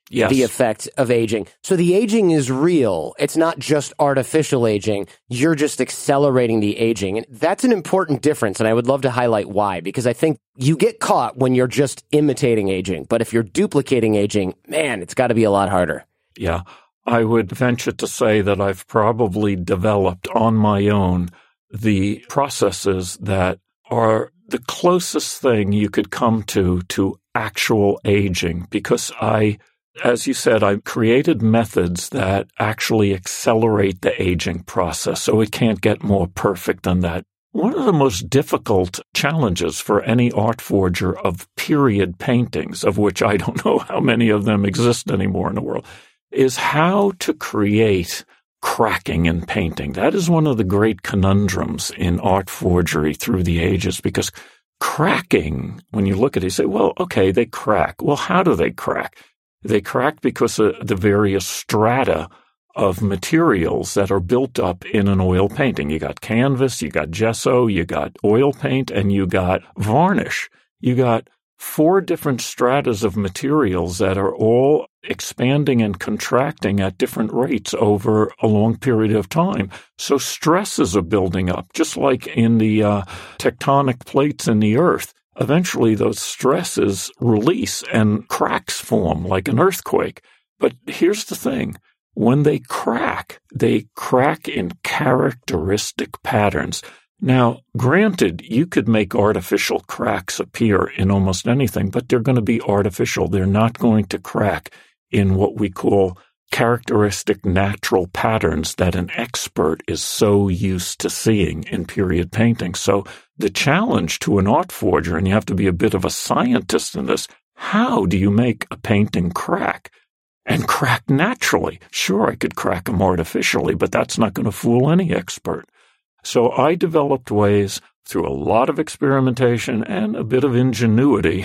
Yes. the effect of aging. So the aging is real. It's not just artificial aging. You're just accelerating the aging. And that's an important difference. And I would love to highlight why, because I think you get caught when you're just imitating aging. But if you're duplicating aging, man, it's got to be a lot harder. Yeah. I would venture to say that I've probably developed on my own the processes that are the closest thing you could come to to actual aging, because I As you said, I've created methods that actually accelerate the aging process, so it can't get more perfect than that. One of the most difficult challenges for any art forger of period paintings, of which I don't know how many of them exist anymore in the world, is how to create cracking in painting. That is one of the great conundrums in art forgery through the ages, because cracking, when you look at it, you say, well, okay, they crack. Well, how do they crack? They crack because of the various strata of materials that are built up in an oil painting. You got canvas, you got gesso, you got oil paint, and you got varnish. You got four different stratas of materials that are all expanding and contracting at different rates over a long period of time. So stresses are building up, just like in the uh, tectonic plates in the earth. Eventually, those stresses release and cracks form like an earthquake. But here's the thing. When they crack, they crack in characteristic patterns. Now, granted, you could make artificial cracks appear in almost anything, but they're going to be artificial. They're not going to crack in what we call characteristic natural patterns that an expert is so used to seeing in period painting. So the challenge to an art forger, and you have to be a bit of a scientist in this, how do you make a painting crack? And crack naturally. Sure, I could crack them artificially, but that's not going to fool any expert. So I developed ways through a lot of experimentation and a bit of ingenuity.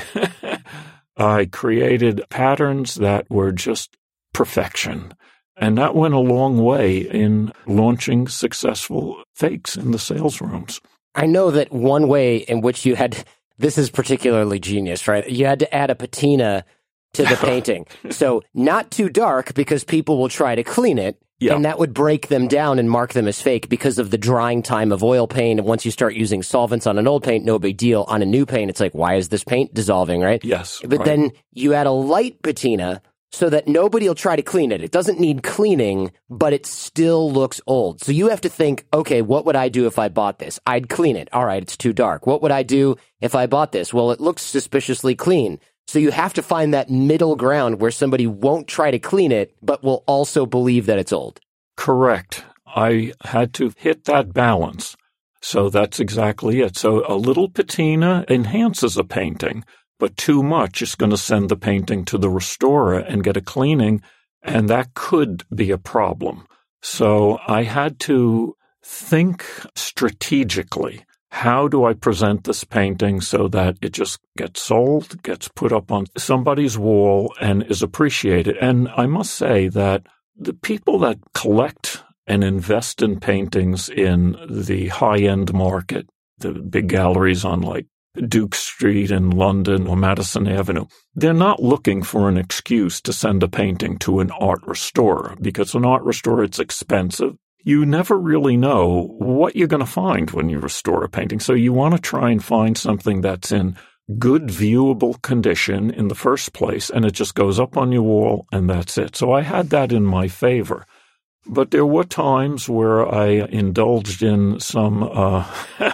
I created patterns that were just perfection. And that went a long way in launching successful fakes in the sales rooms. I know that one way in which you had, this is particularly genius, right? You had to add a patina to the painting. So not too dark, because people will try to clean it. Yeah. And that would break them down and mark them as fake because of the drying time of oil paint. And once you start using solvents on an old paint, no big deal. On a new paint, it's like, why is this paint dissolving, right? Yes. But right. then you add a light patina so that nobody will try to clean it. It doesn't need cleaning, but it still looks old. So you have to think, okay, what would I do if I bought this? I'd clean it. All right, it's too dark. What would I do if I bought this? Well, it looks suspiciously clean. So you have to find that middle ground where somebody won't try to clean it, but will also believe that it's old. Correct. I had to hit that balance. So that's exactly it. So a little patina enhances a painting, but too much is going to send the painting to the restorer and get a cleaning, and that could be a problem. So I had to think strategically. How do I present this painting so that it just gets sold, gets put up on somebody's wall, and is appreciated? And I must say that the people that collect and invest in paintings in the high-end market, the big galleries on like Duke Street in London or Madison Avenue, they're not looking for an excuse to send a painting to an art restorer, because an art restorer, it's expensive. You never really know what you're going to find when you restore a painting. So you want to try and find something that's in good viewable condition in the first place, and it just goes up on your wall, and that's it. So I had that in my favor. But there were times where I indulged in some uh,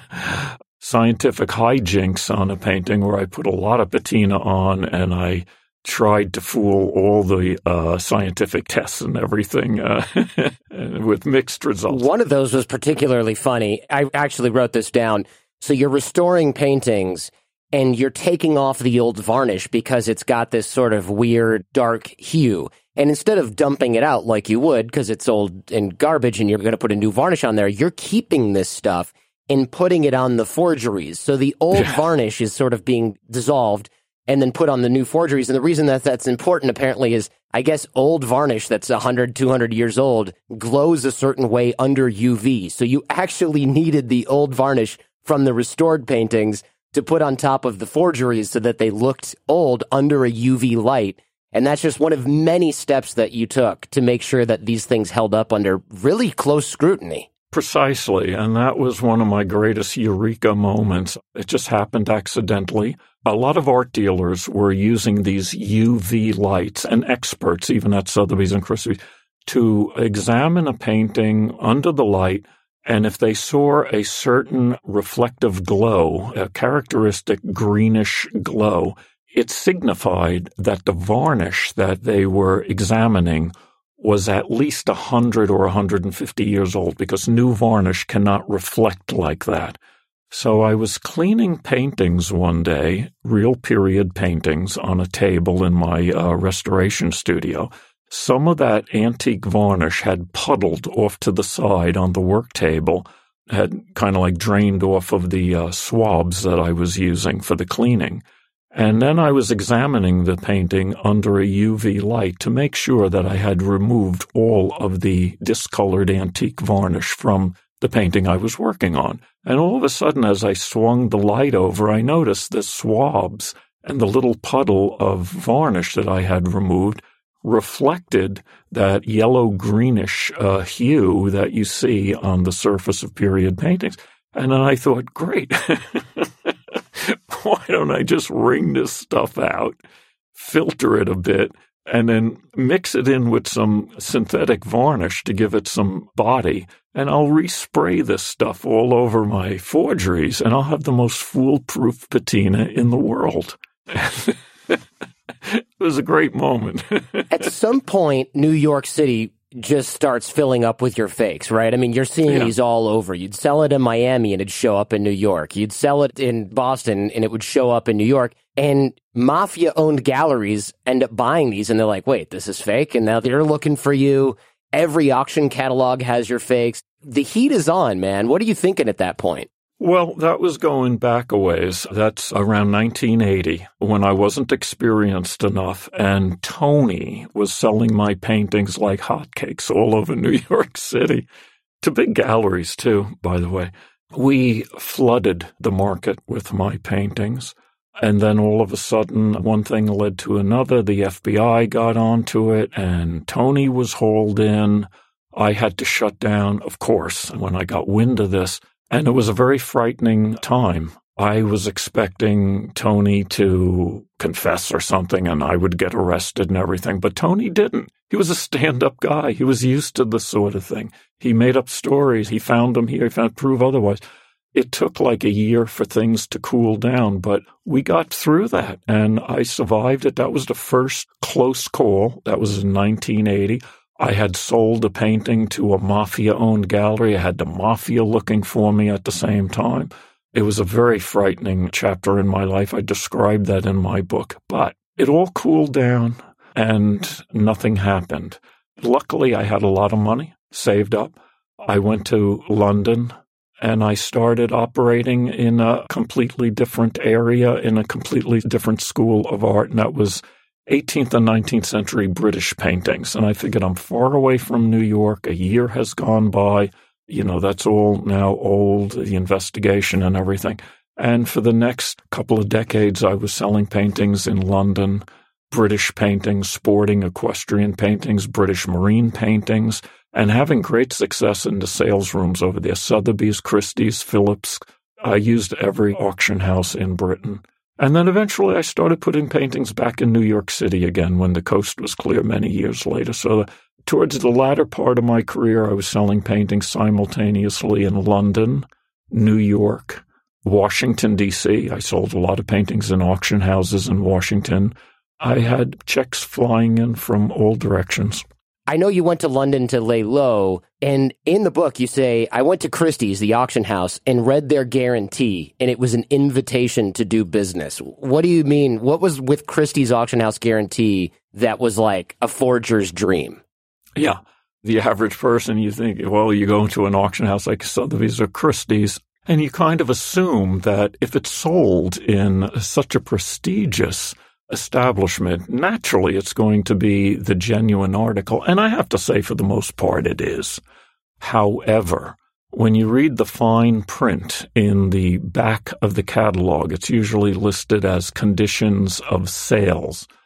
scientific hijinks on a painting where I put a lot of patina on, and I tried to fool all the uh, scientific tests and everything uh, with mixed results. One of those was particularly funny. I actually wrote this down. So you're restoring paintings, and you're taking off the old varnish because it's got this sort of weird dark hue. And instead of dumping it out like you would because it's old and garbage and you're going to put a new varnish on there, you're keeping this stuff and putting it on the forgeries. So the old yeah. varnish is sort of being dissolved and then put on the new forgeries. And the reason that that's important, apparently, is I guess old varnish that's one hundred, two hundred years old glows a certain way under U V. So you actually needed the old varnish from the restored paintings to put on top of the forgeries so that they looked old under a U V light. And that's just one of many steps that you took to make sure that these things held up under really close scrutiny. Precisely. And that was one of my greatest eureka moments. It just happened accidentally. A lot of art dealers were using these U V lights, and experts, even at Sotheby's and Christie's, to examine a painting under the light. And if they saw a certain reflective glow, a characteristic greenish glow, it signified that the varnish that they were examining was at least one hundred or one hundred fifty years old, because new varnish cannot reflect like that. So I was cleaning paintings one day, real period paintings, on a table in my uh, restoration studio. Some of that antique varnish had puddled off to the side on the work table, had kind of like drained off of the uh, swabs that I was using for the cleaning. And then I was examining the painting under a U V light to make sure that I had removed all of the discolored antique varnish from the painting I was working on. And all of a sudden, as I swung the light over, I noticed the swabs and the little puddle of varnish that I had removed reflected that yellow-greenish uh, hue that you see on the surface of period paintings. And then I thought, great, why don't I just wring this stuff out, filter it a bit, and then mix it in with some synthetic varnish to give it some body, and I'll respray this stuff all over my forgeries, and I'll have the most foolproof patina in the world. It was a great moment. At some point, New York City just starts filling up with your fakes, right? I mean, you're seeing yeah. these all over. You'd sell it in Miami and it'd show up in New York. You'd sell it in Boston and it would show up in New York. And mafia-owned galleries end up buying these and they're like, wait, this is fake? And now they're looking for you. Every auction catalog has your fakes. The heat is on, man. What are you thinking at that point? Well, that was going back a ways. That's around nineteen eighty, when I wasn't experienced enough, and Tony was selling my paintings like hotcakes all over New York City, to big galleries too, by the way. We flooded the market with my paintings, and then all of a sudden, one thing led to another. The F B I got onto it, and Tony was hauled in. I had to shut down, of course, when I got wind of this. And it was a very frightening time. I was expecting Tony to confess or something and I would get arrested and everything, but Tony didn't. He was a stand-up guy. He was used to this sort of thing. He made up stories. He found them here. He found proof otherwise. It took like a year for things to cool down, but we got through that and I survived it. That was the first close call. That was in nineteen eighty. I had sold a painting to a mafia-owned gallery. I had the mafia looking for me at the same time. It was a very frightening chapter in my life. I described that in my book. But it all cooled down and nothing happened. Luckily, I had a lot of money saved up. I went to London and I started operating in a completely different area, in a completely different school of art, and that was eighteenth and nineteenth century British paintings. And I figured I'm far away from New York. A year has gone by. You know, that's all now old, the investigation and everything. And for the next couple of decades, I was selling paintings in London, British paintings, sporting, equestrian paintings, British marine paintings, and having great success in the sales rooms over there. Sotheby's, Christie's, Phillips. I used every auction house in Britain. And then eventually I started putting paintings back in New York City again when the coast was clear many years later. So towards the latter part of my career, I was selling paintings simultaneously in London, New York, Washington, D C I sold a lot of paintings in auction houses in Washington. I had checks flying in from all directions. I know you went to London to lay low, and in the book you say, I went to Christie's, the auction house, and read their guarantee, and it was an invitation to do business. What do you mean? What was with Christie's auction house guarantee that was like a forger's dream? Yeah. The average person, you think, well, you go into an auction house like Sotheby's or Christie's, and you kind of assume that if it's sold in such a prestigious establishment, naturally it's going to be the genuine article. And I have to say, for the most part, it is. However, when you read the fine print in the back of the catalog, it's usually listed as conditions of sales.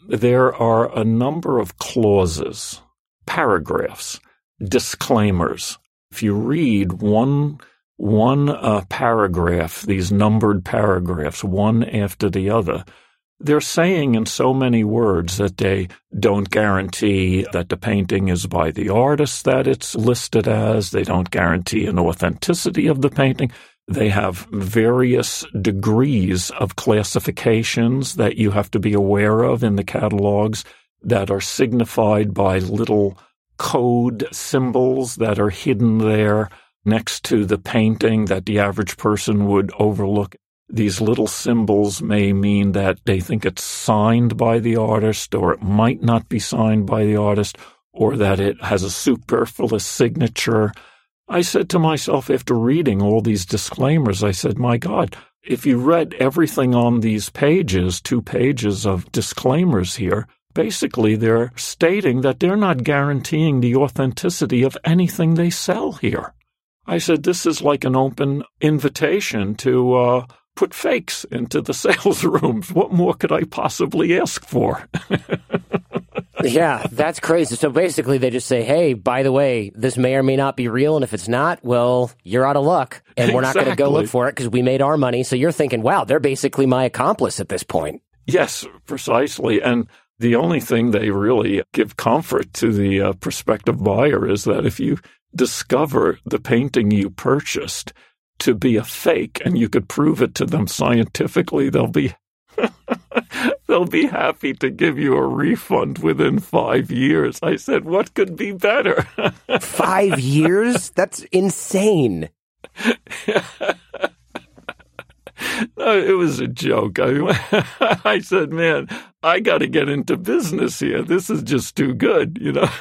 there are a number of clauses, paragraphs, disclaimers. If you read one one uh, paragraph, these numbered paragraphs, one after the other, they're saying in so many words that they don't guarantee that the painting is by the artist that it's listed as. They don't guarantee an authenticity of the painting. They have various degrees of classifications that you have to be aware of in the catalogs that are signified by little code symbols that are hidden there next to the painting that the average person would overlook. These little symbols may mean that they think it's signed by the artist, or it might not be signed by the artist, or that it has a superfluous signature. I said to myself after reading all these disclaimers, I said, my God, if you read everything on these pages, two pages of disclaimers here, basically they're stating that they're not guaranteeing the authenticity of anything they sell here. I said, this is like an open invitation to uh, put fakes into the sales rooms. What more could I possibly ask for? Yeah, that's crazy. So basically they just say, hey, by the way, this may or may not be real, and if it's not, well, you're out of luck, and we're exactly. not going to go look for it because we made our money. So you're thinking, wow, they're basically my accomplice at this point. Yes, precisely. And the only thing they really give comfort to the uh, prospective buyer is that if you discover the painting you purchased to be a fake and you could prove it to them scientifically, they'll be they'll be happy to give you a refund within five years. I said, what could be better? Five years? That's insane. No, it was a joke. I, I said, man, I got to get into business here. This is just too good, you know.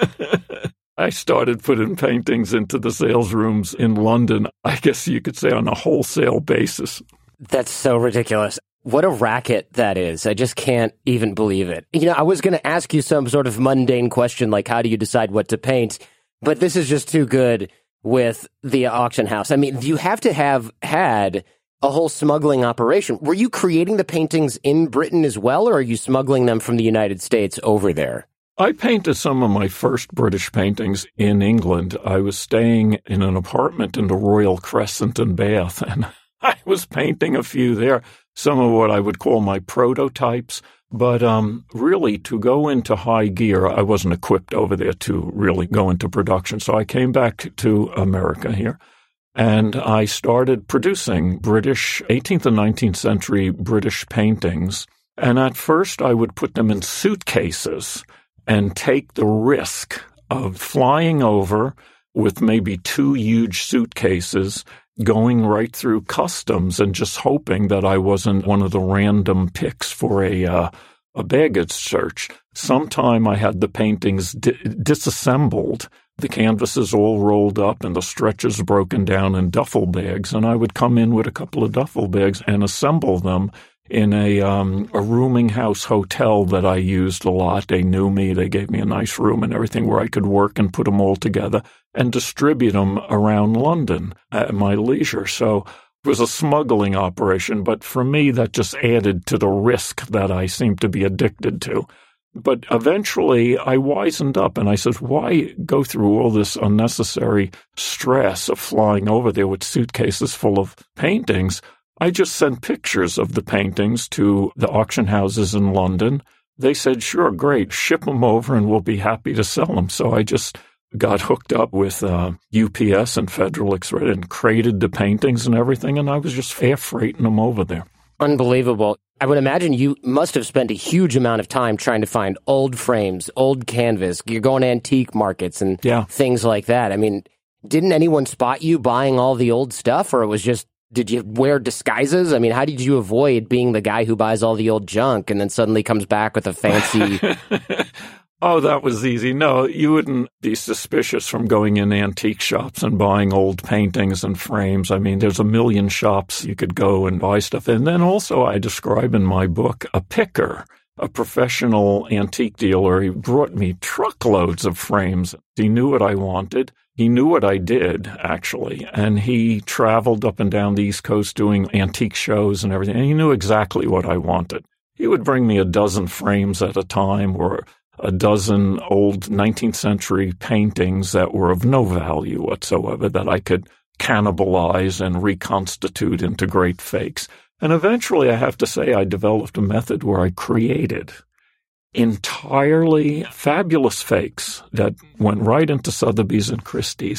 I started putting paintings into the sales rooms in London, I guess you could say on a wholesale basis. That's so ridiculous. What a racket that is. I just can't even believe it. You know, I was going to ask you some sort of mundane question like how do you decide what to paint, but this is just too good with the auction house. I mean, you have to have had a whole smuggling operation. Were you creating the paintings in Britain as well, or are you smuggling them from the United States over there? I painted some of my first British paintings in England. I was staying in an apartment in the Royal Crescent in Bath, and I was painting a few there, some of what I would call my prototypes. But um, really, to go into high gear, I wasn't equipped over there to really go into production. So I came back to America here, and I started producing British eighteenth and nineteenth century British paintings. And at first, I would put them in suitcases and take the risk of flying over with maybe two huge suitcases, going right through customs and just hoping that I wasn't one of the random picks for a uh, a baggage search. Sometime I had the paintings di- disassembled, the canvases all rolled up and the stretchers broken down in duffel bags, and I would come in with a couple of duffel bags and assemble them in a um, a rooming house hotel that I used a lot. They knew me. They gave me a nice room and everything where I could work and put them all together and distribute them around London at my leisure. So it was a smuggling operation, but for me, that just added to the risk that I seemed to be addicted to. But eventually, I wisened up and I said, why go through all this unnecessary stress of flying over there with suitcases full of paintings? I just sent pictures of the paintings to the auction houses in London. They said, sure, great, ship them over and we'll be happy to sell them. So I just got hooked up with uh, U P S and Federal Express and crated the paintings and everything, and I was just air freighting them over there. Unbelievable. I would imagine you must have spent a huge amount of time trying to find old frames, old canvas. You're going to antique markets and yeah. things like that. I mean, didn't anyone spot you buying all the old stuff, or it was just, did you wear disguises? I mean, how did you avoid being the guy who buys all the old junk and then suddenly comes back with a fancy... Oh, that was easy. No, you wouldn't be suspicious from going in antique shops and buying old paintings and frames. I mean, there's a million shops you could go and buy stuff. And then also I describe in my book a picker, a professional antique dealer. He brought me truckloads of frames. He knew what I wanted. He knew what I did, actually, and he traveled up and down the East Coast doing antique shows and everything, and he knew exactly what I wanted. he would bring me a dozen frames at a time or a dozen old nineteenth century paintings that were of no value whatsoever that I could cannibalize and reconstitute into great fakes. And eventually, I have to say, I developed a method where I created entirely fabulous fakes that went right into Sotheby's and Christie's,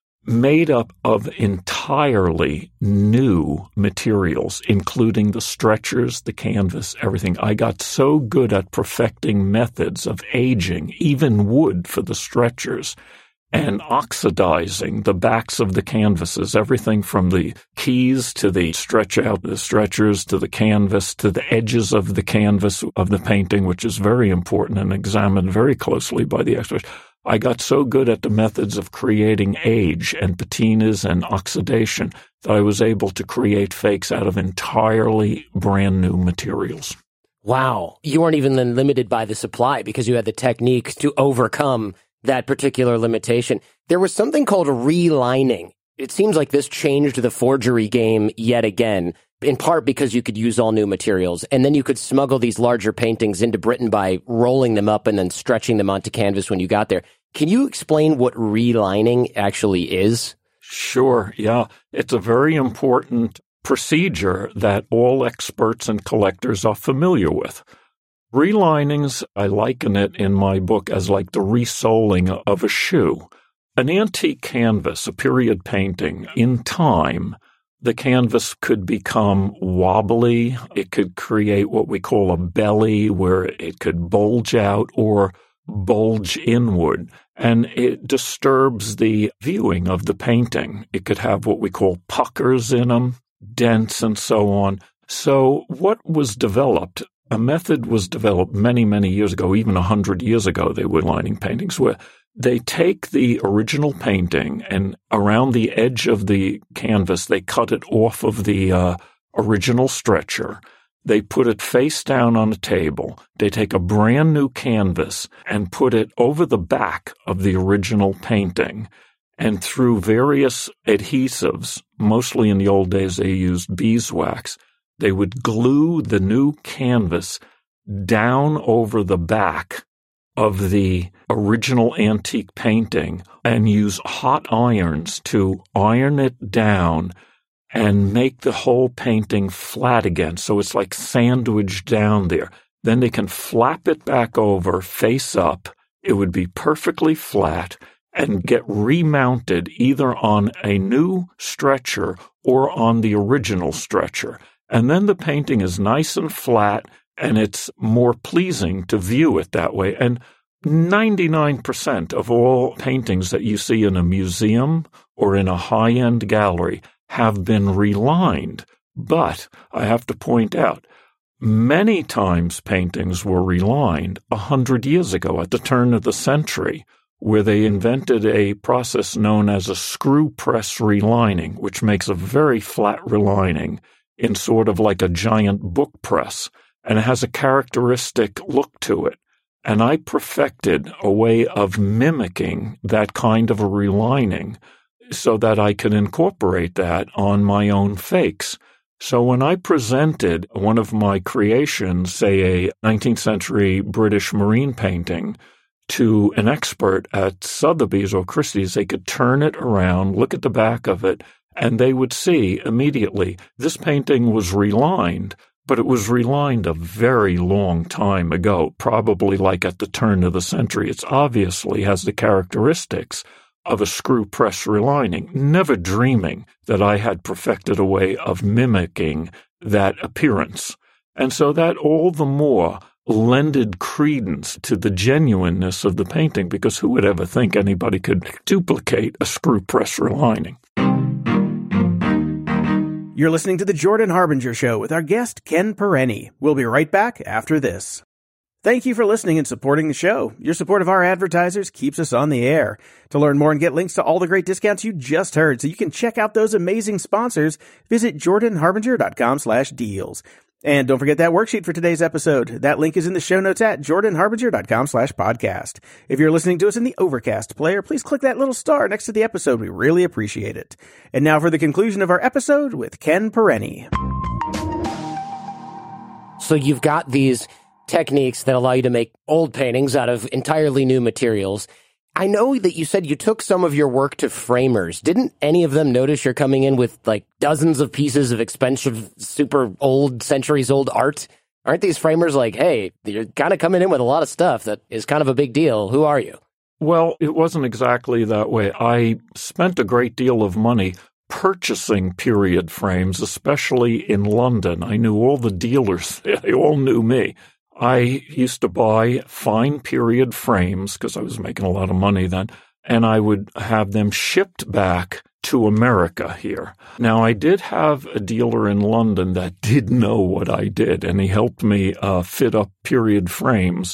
made up of entirely new materials, including the stretchers, the canvas, everything. I got so good at perfecting methods of aging, even wood for the stretchers, and oxidizing the backs of the canvases, everything from the keys to the stretch out, the stretchers to the canvas, to the edges of the canvas of the painting, which is very important and examined very closely by the experts. I got so good at the methods of creating age and patinas and oxidation that I was able to create fakes out of entirely brand new materials. Wow. You weren't even then limited by the supply because you had the technique to overcome that particular limitation. There was something called relining. It seems like this changed the forgery game yet again, in part because you could use all new materials, and then you could smuggle these larger paintings into Britain by rolling them up and then stretching them onto canvas when you got there. Can you explain what relining actually is? Sure, yeah. It's a very important procedure that all experts and collectors are familiar with. Relinings, I liken it in my book as like the resoling of a shoe. An antique canvas, a period painting, in time, the canvas could become wobbly. It could create what we call a belly, where it could bulge out or bulge inward, and it disturbs the viewing of the painting. It could have what we call puckers in them, dents, and so on. So what was developed, a method was developed many, many years ago, even a hundred years ago, they were lining paintings, where they take the original painting and around the edge of the canvas, they cut it off of the uh, original stretcher. They put it face down on a table. They take a brand new canvas and put it over the back of the original painting. And through various adhesives, mostly in the old days they used beeswax, they would glue the new canvas down over the back of the original antique painting and use hot irons to iron it down and make the whole painting flat again. So it's like sandwiched down there. Then they can flap it back over, face up. It would be perfectly flat and get remounted either on a new stretcher or on the original stretcher. And then the painting is nice and flat, and it's more pleasing to view it that way. And ninety-nine percent of all paintings that you see in a museum or in a high-end gallery have been relined. But I have to point out, many times paintings were relined a hundred years ago at the turn of the century, where they invented a process known as a screw press relining, which makes a very flat relining in sort of like a giant book press, and it has a characteristic look to it. And I perfected a way of mimicking that kind of a relining so that I could incorporate that on my own fakes. So when I presented one of my creations, say a nineteenth century British marine painting, to an expert at Sotheby's or Christie's, they could turn it around, look at the back of it, and they would see immediately this painting was relined, but it was relined a very long time ago, probably like at the turn of the century. It obviously has the characteristics of a screw press relining, never dreaming that I had perfected a way of mimicking that appearance. And so that all the more lended credence to the genuineness of the painting, because who would ever think anybody could duplicate a screw press relining? You're listening to The Jordan Harbinger Show with our guest, Ken Perenni. We'll be right back after this. Thank you for listening and supporting the show. Your support of our advertisers keeps us on the air. To learn more and get links to all the great discounts you just heard so you can check out those amazing sponsors, visit jordanharbinger.com slash deals. And don't forget that worksheet for today's episode. That link is in the show notes at jordanharbinger.com slash podcast. If you're listening to us in the Overcast player, please click that little star next to the episode. We really appreciate it. And now for the conclusion of our episode with Ken Perenni. So you've got these techniques that allow you to make old paintings out of entirely new materials. I know that you said you took some of your work to framers. Didn't any of them notice you're coming in with like dozens of pieces of expensive, super old, centuries old art? Aren't these framers like, hey, you're kind of coming in with a lot of stuff that is kind of a big deal. Who are you? Well, it wasn't exactly that way. I spent a great deal of money purchasing period frames, especially in London. I knew all the dealers. They all knew me. I used to buy fine period frames because I was making a lot of money then, and I would have them shipped back to America here. Now, I did have a dealer in London that did know what I did, and he helped me uh, fit up period frames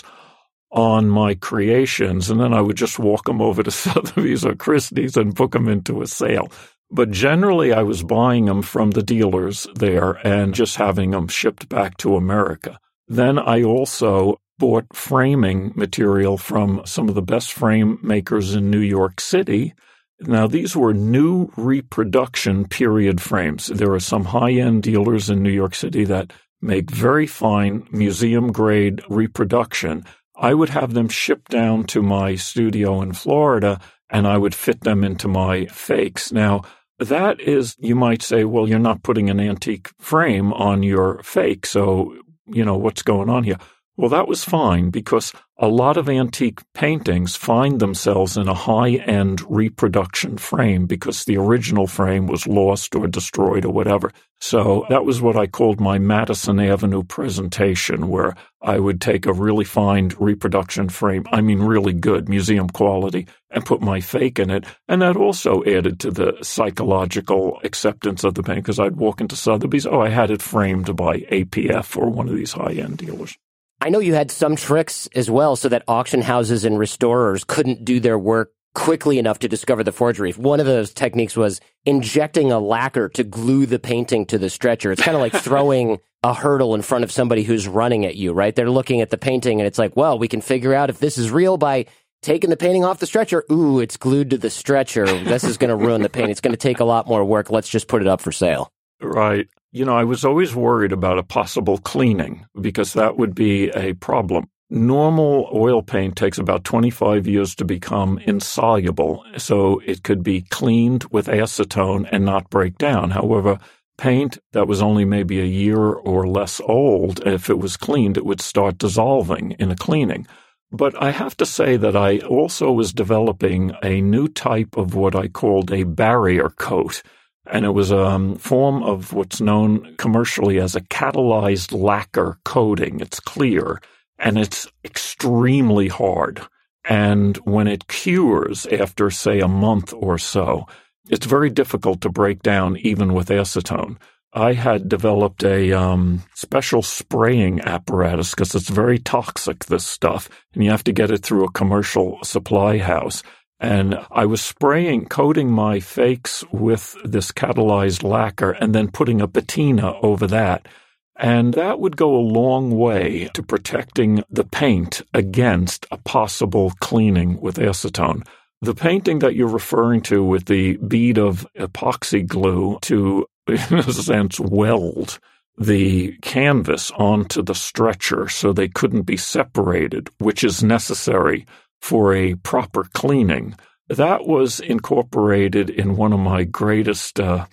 on my creations, and then I would just walk them over to Sotheby's or Christie's and book them into a sale. But generally, I was buying them from the dealers there and just having them shipped back to America. Then I also bought framing material from some of the best frame makers in New York City. Now, these were new reproduction period frames. There are some high-end dealers in New York City that make very fine museum-grade reproduction. I would have them shipped down to my studio in Florida, and I would fit them into my fakes. Now, that is, you might say, well, you're not putting an antique frame on your fake, so you know, what's going on here? Well, that was fine because a lot of antique paintings find themselves in a high-end reproduction frame because the original frame was lost or destroyed or whatever. So that was what I called my Madison Avenue presentation, where I would take a really fine reproduction frame, I mean really good, museum quality, and put my fake in it. And that also added to the psychological acceptance of the painting because I'd walk into Sotheby's, oh, I had it framed by A P F or one of these high-end dealers. I know you had some tricks as well so that auction houses and restorers couldn't do their work quickly enough to discover the forgery. One of those techniques was injecting a lacquer to glue the painting to the stretcher. It's kind of like throwing a hurdle in front of somebody who's running at you, right? They're looking at the painting and it's like, well, we can figure out if this is real by taking the painting off the stretcher. Ooh, it's glued to the stretcher. This is going to ruin the painting. It's going to take a lot more work. Let's just put it up for sale. Right. You know, I was always worried about a possible cleaning because that would be a problem. Normal oil paint takes about twenty-five years to become insoluble, so it could be cleaned with acetone and not break down. However, paint that was only maybe a year or less old, if it was cleaned, it would start dissolving in a cleaning. But I have to say that I also was developing a new type of what I called a barrier coat. And it was a um, form of what's known commercially as a catalyzed lacquer coating. It's clear, and it's extremely hard. And when it cures after, say, a month or so, it's very difficult to break down even with acetone. I had developed a um, special spraying apparatus because it's very toxic, this stuff, and you have to get it through a commercial supply house. And I was spraying, coating my fakes with this catalyzed lacquer and then putting a patina over that. And that would go a long way to protecting the paint against a possible cleaning with acetone. The painting that you're referring to with the bead of epoxy glue to, in a sense, weld the canvas onto the stretcher so they couldn't be separated, which is necessary for a proper cleaning. That was incorporated in one of my greatest uh,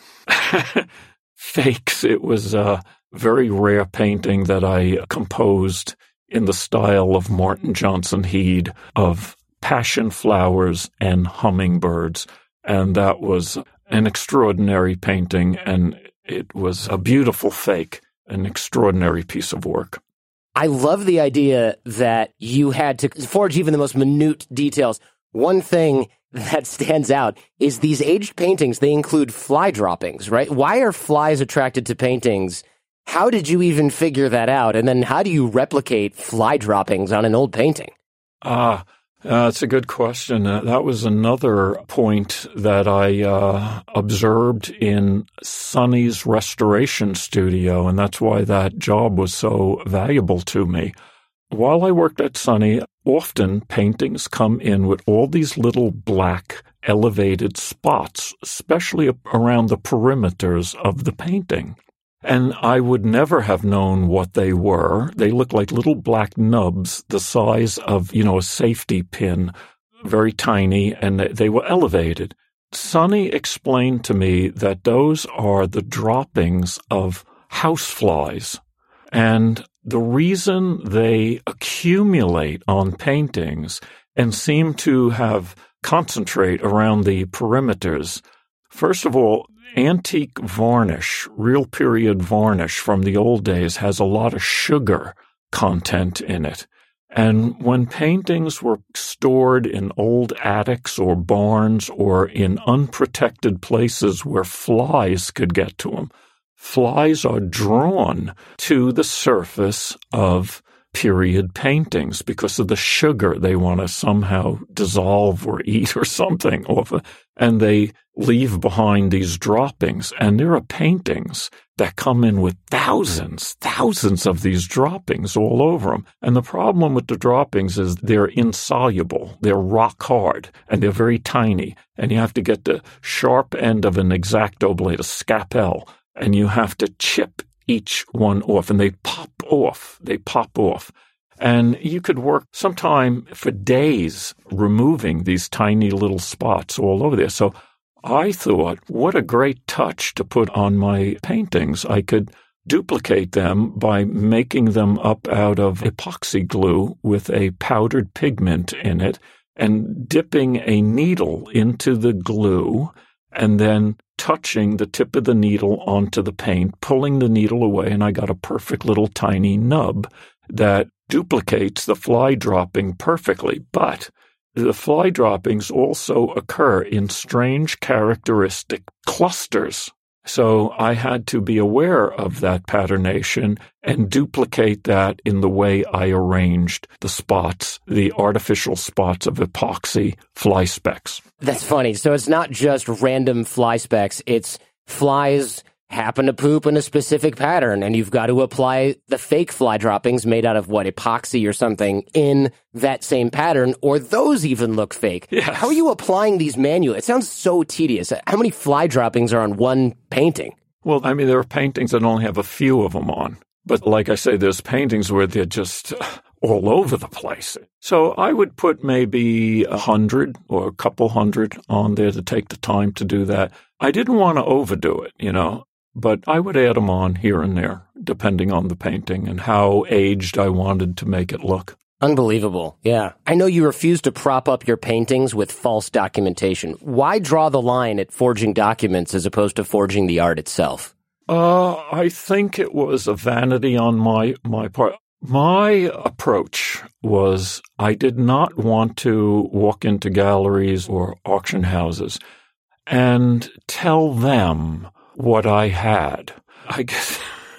fakes. It was a very rare painting that I composed in the style of Martin Johnson Heade of passion flowers and hummingbirds. And that was an extraordinary painting, and it was a beautiful fake, an extraordinary piece of work. I love the idea that you had to forge even the most minute details. One thing that stands out is these aged paintings, they include fly droppings, right? Why are flies attracted to paintings? How did you even figure that out? And then how do you replicate fly droppings on an old painting? Ah, uh, that's a good question. Uh, that was another point that I uh, observed in Sonny's restoration studio, and that's why that job was so valuable to me. While I worked at Sonny, often paintings come in with all these little black elevated spots, especially around the perimeters of the painting. And I would never have known what they were. They looked like little black nubs the size of, you know, a safety pin, very tiny, and they were elevated. Sonny explained to me that those are the droppings of houseflies. And the reason they accumulate on paintings and seem to have concentrate around the perimeters, first of all, antique varnish, real period varnish from the old days has a lot of sugar content in it. And when paintings were stored in old attics or barns or in unprotected places where flies could get to them, flies are drawn to the surface of period paintings because of the sugar they want to somehow dissolve or eat or something off of, and they leave behind these droppings. And there are paintings that come in with thousands, thousands of these droppings all over them. And the problem with the droppings is they're insoluble. They're rock hard, and they're very tiny. And you have to get the sharp end of an X-Acto blade, a scalpel, and you have to chip each one off, and they pop off. They pop off. And you could work sometime for days removing these tiny little spots all over there. So I thought, what a great touch to put on my paintings. I could duplicate them by making them up out of epoxy glue with a powdered pigment in it and dipping a needle into the glue and then touching the tip of the needle onto the paint, pulling the needle away, and I got a perfect little tiny nub that duplicates the fly dropping perfectly. But the fly droppings also occur in strange characteristic clusters. So I had to be aware of that patternation and duplicate that in the way I arranged the spots, the artificial spots of epoxy fly specks. That's funny. So it's not just random fly specks. It's flies happen to poop in a specific pattern, and you've got to apply the fake fly droppings made out of, what, epoxy or something in that same pattern, or those even look fake. Yes. How are you applying these manually? It sounds so tedious. How many fly droppings are on one painting? Well, I mean, there are paintings that only have a few of them on. But like I say, there's paintings where they're just all over the place. So I would put maybe a hundred or a couple hundred on there to take the time to do that. I didn't want to overdo it, you know. But I would add them on here and there, depending on the painting and how aged I wanted to make it look. Unbelievable. Yeah. I know you refuse to prop up your paintings with false documentation. Why draw the line at forging documents as opposed to forging the art itself? Uh, I think it was a vanity on my, my part. My approach was I did not want to walk into galleries or auction houses and tell them what I had. I guess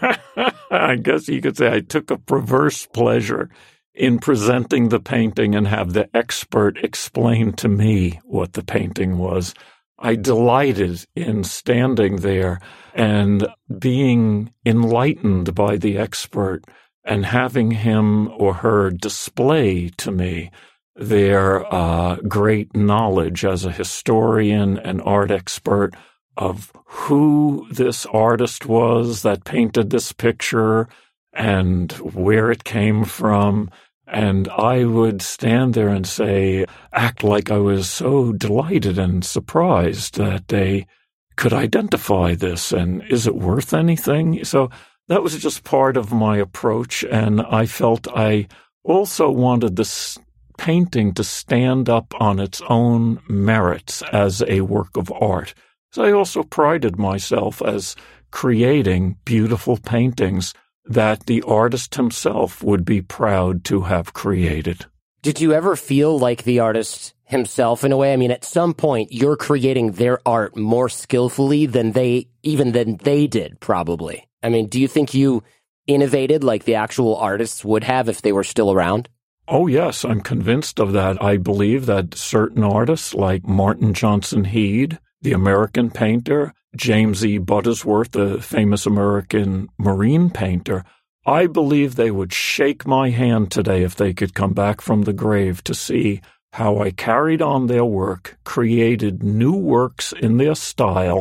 I guess you could say I took a perverse pleasure in presenting the painting and have the expert explain to me what the painting was. I delighted in standing there and being enlightened by the expert and having him or her display to me their uh, great knowledge as a historian and art expert of who this artist was that painted this picture and where it came from. And I would stand there and say, act like I was so delighted and surprised that they could identify this, and is it worth anything? So that was just part of my approach, and I felt I also wanted this painting to stand up on its own merits as a work of art. So I also prided myself as creating beautiful paintings that the artist himself would be proud to have created. Did you ever feel like the artist himself in a way? I mean, at some point, you're creating their art more skillfully than they, even than they did, probably. I mean, do you think you innovated like the actual artists would have if they were still around? Oh, yes, I'm convinced of that. I believe that certain artists like Martin Johnson Heade, the American painter, James E. Buttersworth, the famous American marine painter, I believe they would shake my hand today if they could come back from the grave to see how I carried on their work, created new works in their style,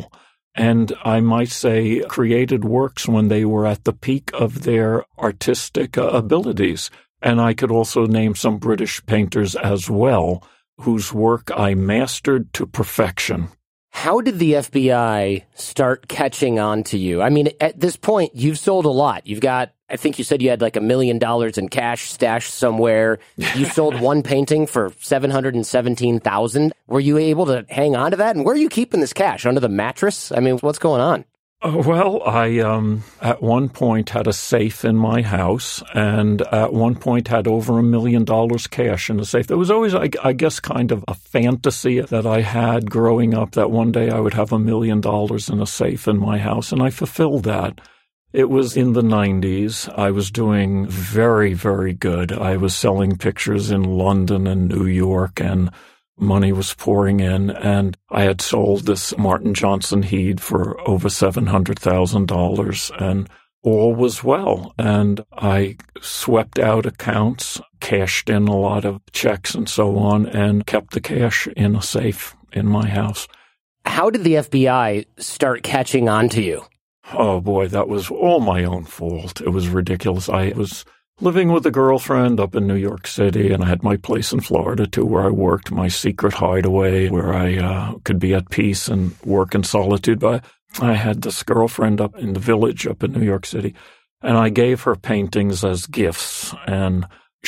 and I might say created works when they were at the peak of their artistic uh, abilities. And I could also name some British painters as well, whose work I mastered to perfection. How did the F B I start catching on to you? I mean, at this point, you've sold a lot. You've got, I think you said you had like a million dollars in cash stashed somewhere. You sold one painting for seven hundred seventeen thousand dollars. Were you able to hang on to that? And where are you keeping this cash? Under the mattress? I mean, what's going on? Uh, well, I, um, at one point had a safe in my house, and at one point had over a million dollars cash in the safe. There was always, I, I guess, kind of a fantasy that I had growing up that one day I would have a million dollars in a safe in my house, and I fulfilled that. It was in the nineties. I was doing very, very good. I was selling pictures in London and New York, and money was pouring in, and I had sold this Martin Johnson Heade for over seven hundred thousand dollars, and all was well. And I swept out accounts, cashed in a lot of checks and so on, and kept the cash in a safe in my house. How did the F B I start catching on to you? Oh, boy, that was all my own fault. It was ridiculous. I was living with a girlfriend up in New York City, and I had my place in Florida, too, where I worked, my secret hideaway, where I uh, could be at peace and work in solitude. But I had this girlfriend up in the Village up in New York City, and I gave her paintings as gifts. And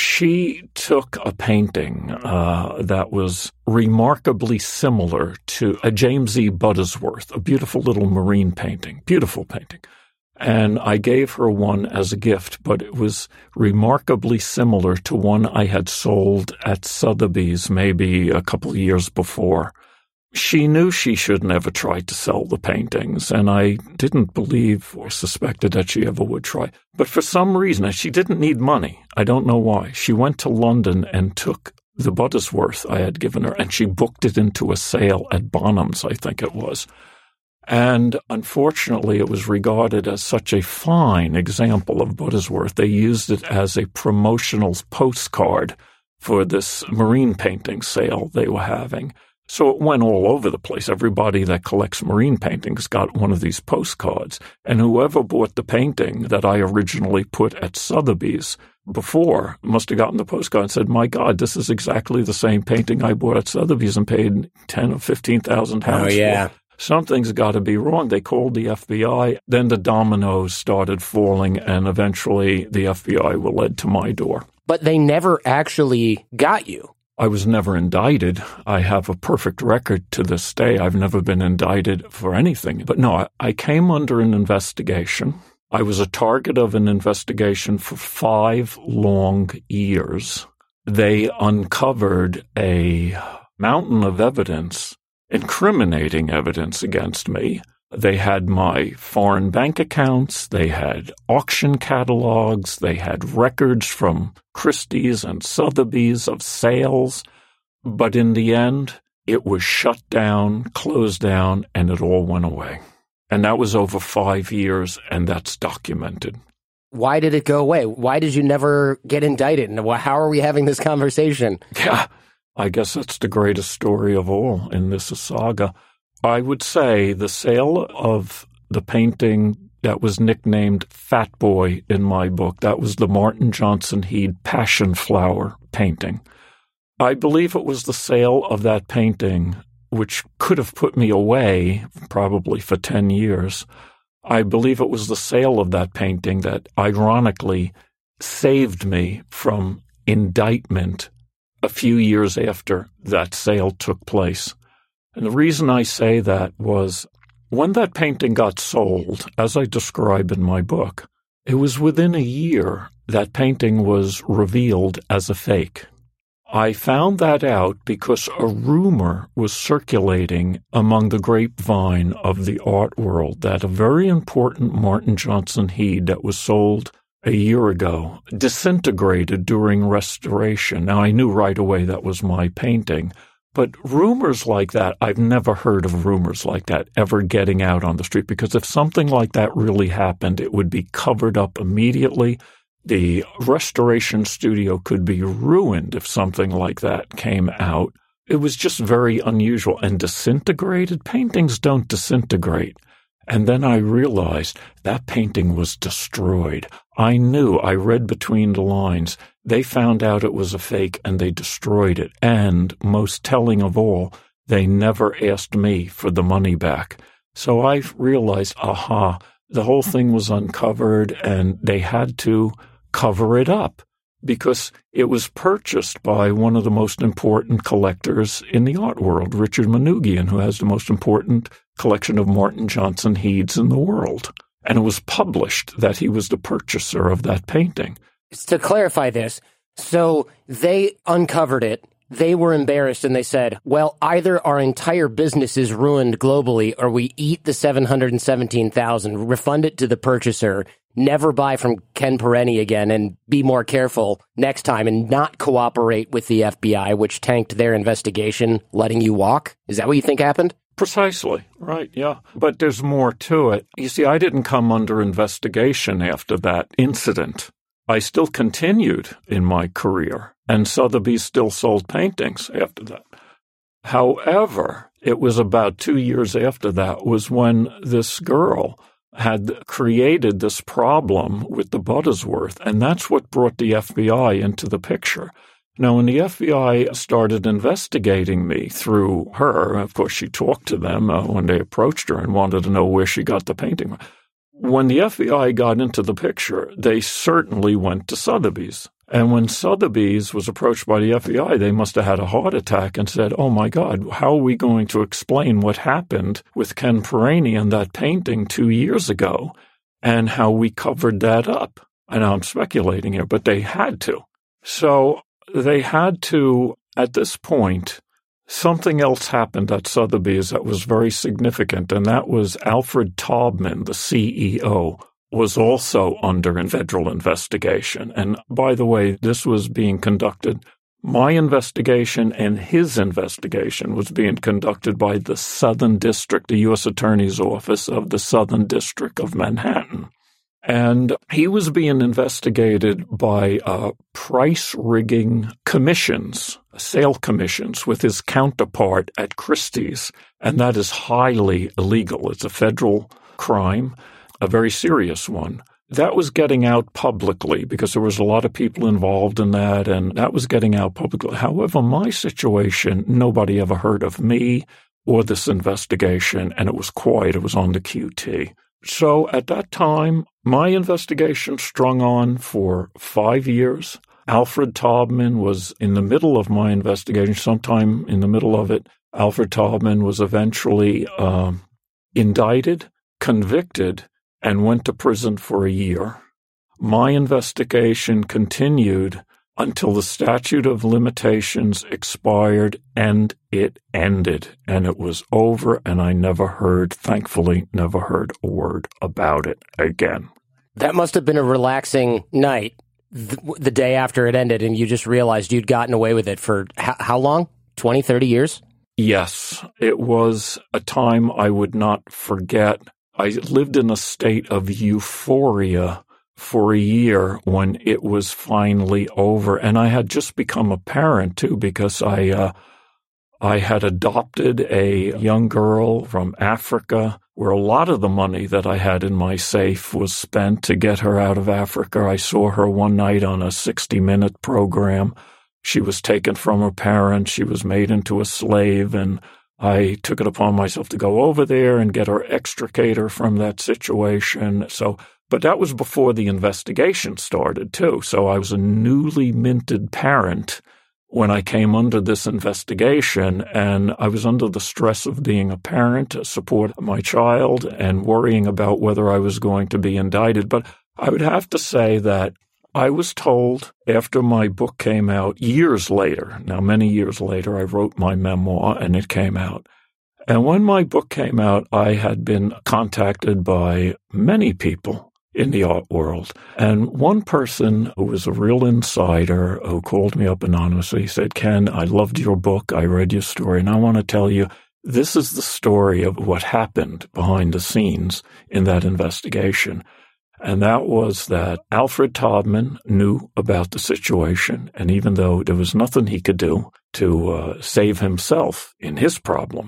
she took a painting uh, that was remarkably similar to a James E. Buttersworth, a beautiful little marine painting, beautiful painting. And I gave her one as a gift, but it was remarkably similar to one I had sold at Sotheby's maybe a couple of years before. She knew she should never try to sell the paintings, and I didn't believe or suspected that she ever would try. But for some reason, she didn't need money. I don't know why. She went to London and took the Buttersworth I had given her, and she booked it into a sale at Bonhams, I think it was. And unfortunately, it was regarded as such a fine example of Buttersworth. They used it as a promotional postcard for this marine painting sale they were having. So it went all over the place. Everybody that collects marine paintings got one of these postcards. And whoever bought the painting that I originally put at Sotheby's before must have gotten the postcard and said, my God, this is exactly the same painting I bought at Sotheby's and paid ten or fifteen thousand pounds oh, yeah. for. Something's got to be wrong. They called the F B I. Then the dominoes started falling, and eventually the F B I were led to my door. But they never actually got you. I was never indicted. I have a perfect record to this day. I've never been indicted for anything. But no, I, I came under an investigation. I was a target of an investigation for five long years. They uncovered a mountain of evidence, incriminating evidence against me. They had my foreign bank accounts, they had auction catalogs, they had records from Christie's and Sotheby's of sales. But in the end, it was shut down, closed down, and it all went away. And that was over five years, and that's documented. Why did it go away? Why did you never get indicted? And how are we having this conversation? Yeah, I guess that's the greatest story of all in this saga. I would say the sale of the painting that was nicknamed Fat Boy in my book, that was the Martin Johnson Heade Passion Flower painting. I believe it was the sale of that painting, which could have put me away probably for ten years. I believe it was the sale of that painting that ironically saved me from indictment a few years after that sale took place. And the reason I say that was when that painting got sold, as I describe in my book, it was within a year that painting was revealed as a fake. I found that out because a rumor was circulating among the grapevine of the art world that a very important Martin Johnson Heade that was sold a year ago disintegrated during restoration. Now, I knew right away that was my painting. But rumors like that, I've never heard of rumors like that ever getting out on the street, because if something like that really happened, it would be covered up immediately. The restoration studio could be ruined if something like that came out. It was just very unusual. And disintegrated paintings don't disintegrate. And then I realized that painting was destroyed. I knew, I read between the lines. They found out it was a fake and they destroyed it. And most telling of all, they never asked me for the money back. So I realized, aha, the whole thing was uncovered and they had to cover it up because it was purchased by one of the most important collectors in the art world, Richard Manoogian, who has the most important collection of Martin Johnson Heeds in the world. And it was published that he was the purchaser of that painting. To clarify this, so they uncovered it, they were embarrassed, and they said, well, either our entire business is ruined globally, or we eat the seven hundred seventeen thousand dollars, refund it to the purchaser, never buy from Ken Pereni again, and be more careful next time, and not cooperate with the F B I, which tanked their investigation, letting you walk? Is that what you think happened? Precisely. Right, yeah. But there's more to it. You see, I didn't come under investigation after that incident. I still continued in my career, and Sotheby's still sold paintings after that. However, it was about two years after that was when this girl had created this problem with the Buttersworth, and that's what brought the F B I into the picture. Now, when the F B I started investigating me through her, of course, she talked to them uh, when they approached her and wanted to know where she got the painting. When the F B I got into the picture, they certainly went to Sotheby's. And when Sotheby's was approached by the F B I, they must have had a heart attack and said, oh, my God, how are we going to explain what happened with Ken Pereni and that painting two years ago and how we covered that up? And I'm speculating here, but they had to. So they had to, at this point, something else happened at Sotheby's that was very significant, and that was Alfred Taubman, the C E O, was also under a federal investigation. And by the way, this was being conducted, my investigation and his investigation was being conducted by the Southern District, the U S Attorney's Office of the Southern District of Manhattan. And he was being investigated by uh, price-rigging commissions, sale commissions, with his counterpart at Christie's. And that is highly illegal. It's a federal crime, a very serious one. That was getting out publicly because there was a lot of people involved in that, and that was getting out publicly. However, my situation, nobody ever heard of me or this investigation, and it was quiet. It was on the Q T. So at that time, my investigation strung on for five years. Alfred Taubman was in the middle of my investigation, sometime in the middle of it. Alfred Taubman was eventually um, indicted, convicted, and went to prison for a year. My investigation continued until the statute of limitations expired, and it ended, and it was over, and I never heard, thankfully, never heard a word about it again. That must have been a relaxing night th- the day after it ended, and you just realized you'd gotten away with it for h- how long? twenty, thirty years? Yes, it was a time I would not forget. I lived in a state of euphoria for a year when it was finally over. And I had just become a parent, too, because I uh, I had adopted a young girl from Africa, where a lot of the money that I had in my safe was spent to get her out of Africa. I saw her one night on a sixty-minute program. She was taken from her parents. She was made into a slave, and I took it upon myself to go over there and get her, extricate her from that situation. So, but that was before the investigation started, too. So I was a newly minted parent when I came under this investigation, and I was under the stress of being a parent to support my child and worrying about whether I was going to be indicted. But I would have to say that I was told after my book came out years later, now many years later, I wrote my memoir and it came out. And when my book came out, I had been contacted by many people in the art world. And one person who was a real insider who called me up anonymously said, Ken, I loved your book. I read your story. And I want to tell you, this is the story of what happened behind the scenes in that investigation. And that was that Alfred Taubman knew about the situation, and even though there was nothing he could do to uh, save himself in his problem,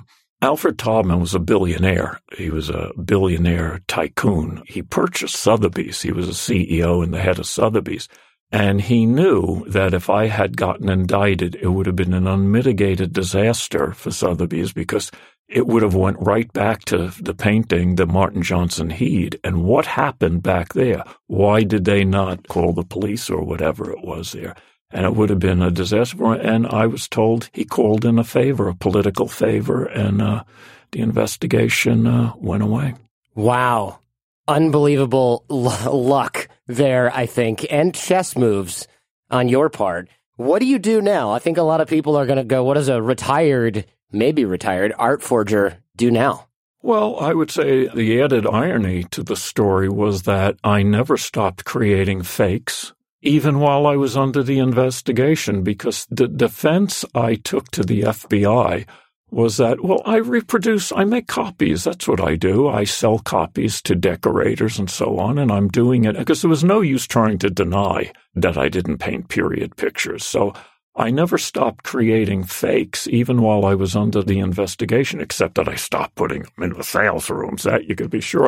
Alfred Taubman was a billionaire. He was a billionaire tycoon. He purchased Sotheby's. He was a C E O and the head of Sotheby's. And he knew that if I had gotten indicted, it would have been an unmitigated disaster for Sotheby's because it would have went right back to the painting, the Martin Johnson Heade. And what happened back there? Why did they not call the police or whatever it was there? And it would have been a disaster. And I was told he called in a favor, a political favor, and uh, the investigation uh, went away. Wow. Unbelievable l- luck there, I think, and chess moves on your part. What do you do now? I think a lot of people are going to go, what does a retired, maybe retired, art forger do now? Well, I would say the added irony to the story was that I never stopped creating fakes, even while I was under the investigation, because the defense I took to the F B I was that, well, I reproduce, I make copies. That's what I do. I sell copies to decorators and so on, and I'm doing it because there was no use trying to deny that I didn't paint period pictures. So I never stopped creating fakes, even while I was under the investigation, except that I stopped putting them in the sales rooms. That you could be sure.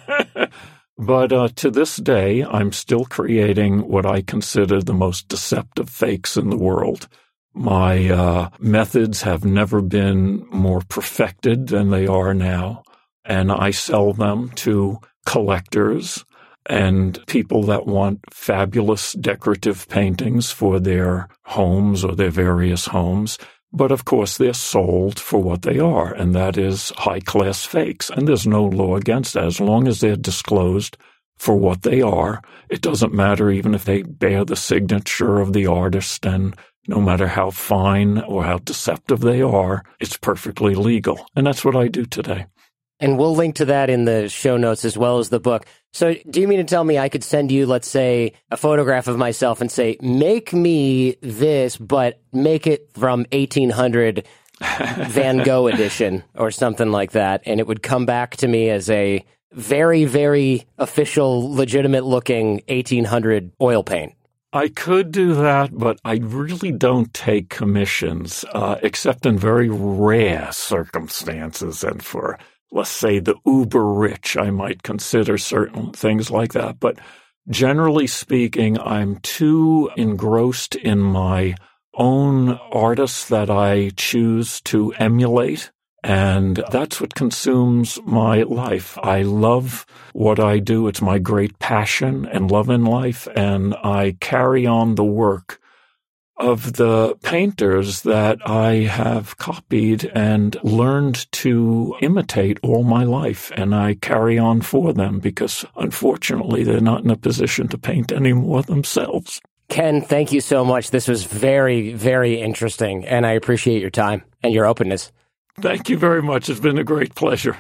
But uh, to this day, I'm still creating what I consider the most deceptive fakes in the world. My uh, methods have never been more perfected than they are now, and I sell them to collectors and people that want fabulous decorative paintings for their homes or their various homes. But of course, they're sold for what they are, and that is high-class fakes. And there's no law against that. As long as they're disclosed for what they are, it doesn't matter even if they bear the signature of the artist, and no matter how fine or how deceptive they are, it's perfectly legal. And that's what I do today. And we'll link to that in the show notes as well as the book. So do you mean to tell me I could send you, let's say, a photograph of myself and say, make me this, but make it from eighteen hundred Van Gogh edition or something like that, and it would come back to me as a very, very official, legitimate-looking eighteen hundred oil paint? I could do that, but I really don't take commissions, uh, except in very rare circumstances and for, let's say, the uber rich. I might consider certain things like that. But generally speaking, I'm too engrossed in my own artists that I choose to emulate. And that's what consumes my life. I love what I do. It's my great passion and love in life. And I carry on the work of the painters that I have copied and learned to imitate all my life. And I carry on for them because, unfortunately, they're not in a position to paint anymore themselves. Ken, thank you so much. This was very, very interesting. And I appreciate your time and your openness. Thank you very much. It's been a great pleasure.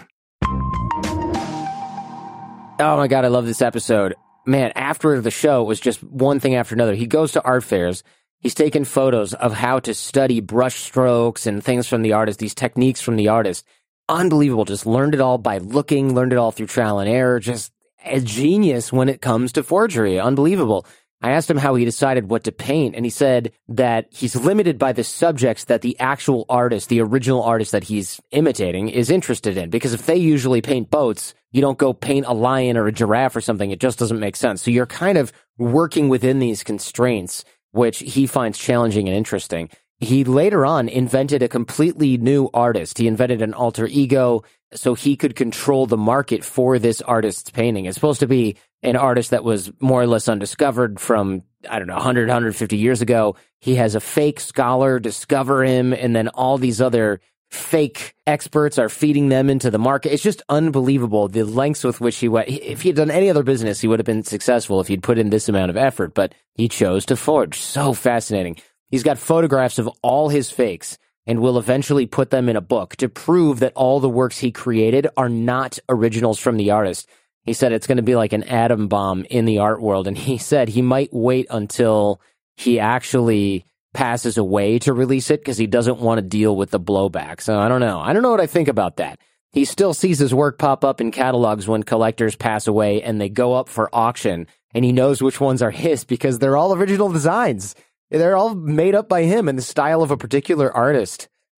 Oh, my God, I love this episode. Man, after the show, it was just one thing after another. He goes to art fairs. He's taken photos of how to study brush strokes and things from the artist, these techniques from the artist. Unbelievable. Just learned it all by looking, learned it all through trial and error. Just a genius when it comes to forgery. Unbelievable. I asked him how he decided what to paint, and he said that he's limited by the subjects that the actual artist, the original artist that he's imitating, is interested in. Because if they usually paint boats, you don't go paint a lion or a giraffe or something. It just doesn't make sense. So you're kind of working within these constraints, which he finds challenging and interesting. He later on invented a completely new artist. He invented an alter ego so he could control the market for this artist's painting. It's supposed to be an artist that was more or less undiscovered from, I don't know, one hundred, one hundred fifty years ago. He has a fake scholar discover him, and then all these other fake experts are feeding them into the market. It's just unbelievable the lengths with which he went. If he had done any other business, he would have been successful if he'd put in this amount of effort, but he chose to forge. So fascinating. He's got photographs of all his fakes and will eventually put them in a book to prove that all the works he created are not originals from the artist. He said it's going to be like an atom bomb in the art world, and he said he might wait until he actually passes away to release it because he doesn't want to deal with the blowback. So I don't know. I don't know what I think about that. He still sees his work pop up in catalogs when collectors pass away and they go up for auction, and he knows which ones are his because they're all original designs. They're all made up by him in the style of a particular artist.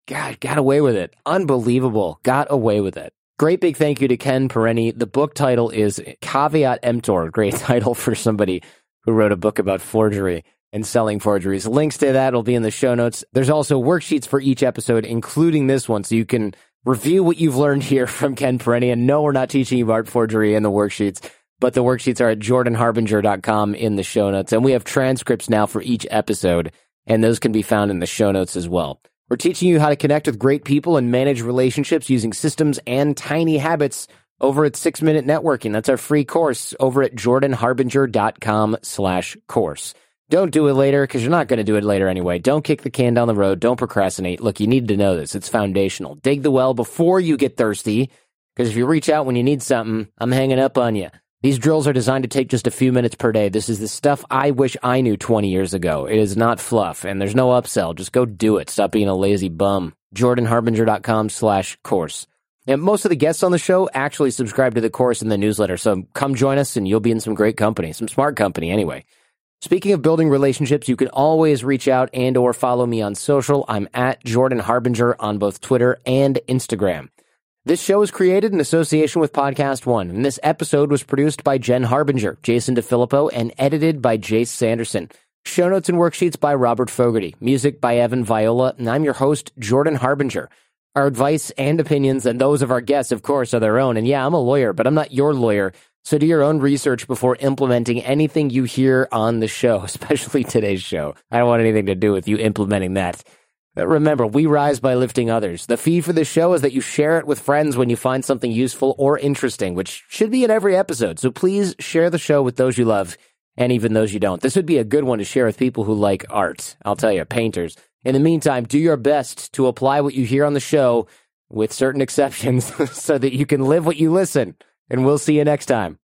God, got away with it. Unbelievable. Got away with it. Great big thank you to Ken Perenni. The book title is Caveat Emptor. Great title for somebody who wrote a book about forgery and selling forgeries. Links to that will be in the show notes. There's also worksheets for each episode, including this one, so you can review what you've learned here from Ken Perenni. And no, we're not teaching you art forgery in the worksheets, but the worksheets are at jordan harbinger dot com in the show notes. And we have transcripts now for each episode, and those can be found in the show notes as well. We're teaching you how to connect with great people and manage relationships using systems and tiny habits over at Six Minute Networking. That's our free course over at jordan harbinger dot com slash course. Don't do it later, because you're not going to do it later anyway. Don't kick the can down the road. Don't procrastinate. Look, you need to know this. It's foundational. Dig the well before you get thirsty, because if you reach out when you need something, I'm hanging up on you. These drills are designed to take just a few minutes per day. This is the stuff I wish I knew twenty years ago. It is not fluff, and there's no upsell. Just go do it. Stop being a lazy bum. jordan harbinger dot com slash course. And most of the guests on the show actually subscribe to the course in the newsletter, so come join us, and you'll be in some great company, some smart company anyway. Speaking of building relationships, you can always reach out and or follow me on social. I'm at Jordan Harbinger on both Twitter and Instagram. This show is created in association with Podcast One, and this episode was produced by Jen Harbinger, Jason DeFilippo, and edited by Jace Sanderson. Show notes and worksheets by Robert Fogarty. Music by Evan Viola, and I'm your host, Jordan Harbinger. Our advice and opinions, and those of our guests, of course, are their own. And yeah, I'm a lawyer, but I'm not your lawyer, so do your own research before implementing anything you hear on the show, especially today's show. I don't want anything to do with you implementing that. Remember, we rise by lifting others. The fee for this show is that you share it with friends when you find something useful or interesting, which should be in every episode. So please share the show with those you love and even those you don't. This would be a good one to share with people who like art. I'll tell you, painters. In the meantime, do your best to apply what you hear on the show with certain exceptions so that you can live what you listen. And we'll see you next time.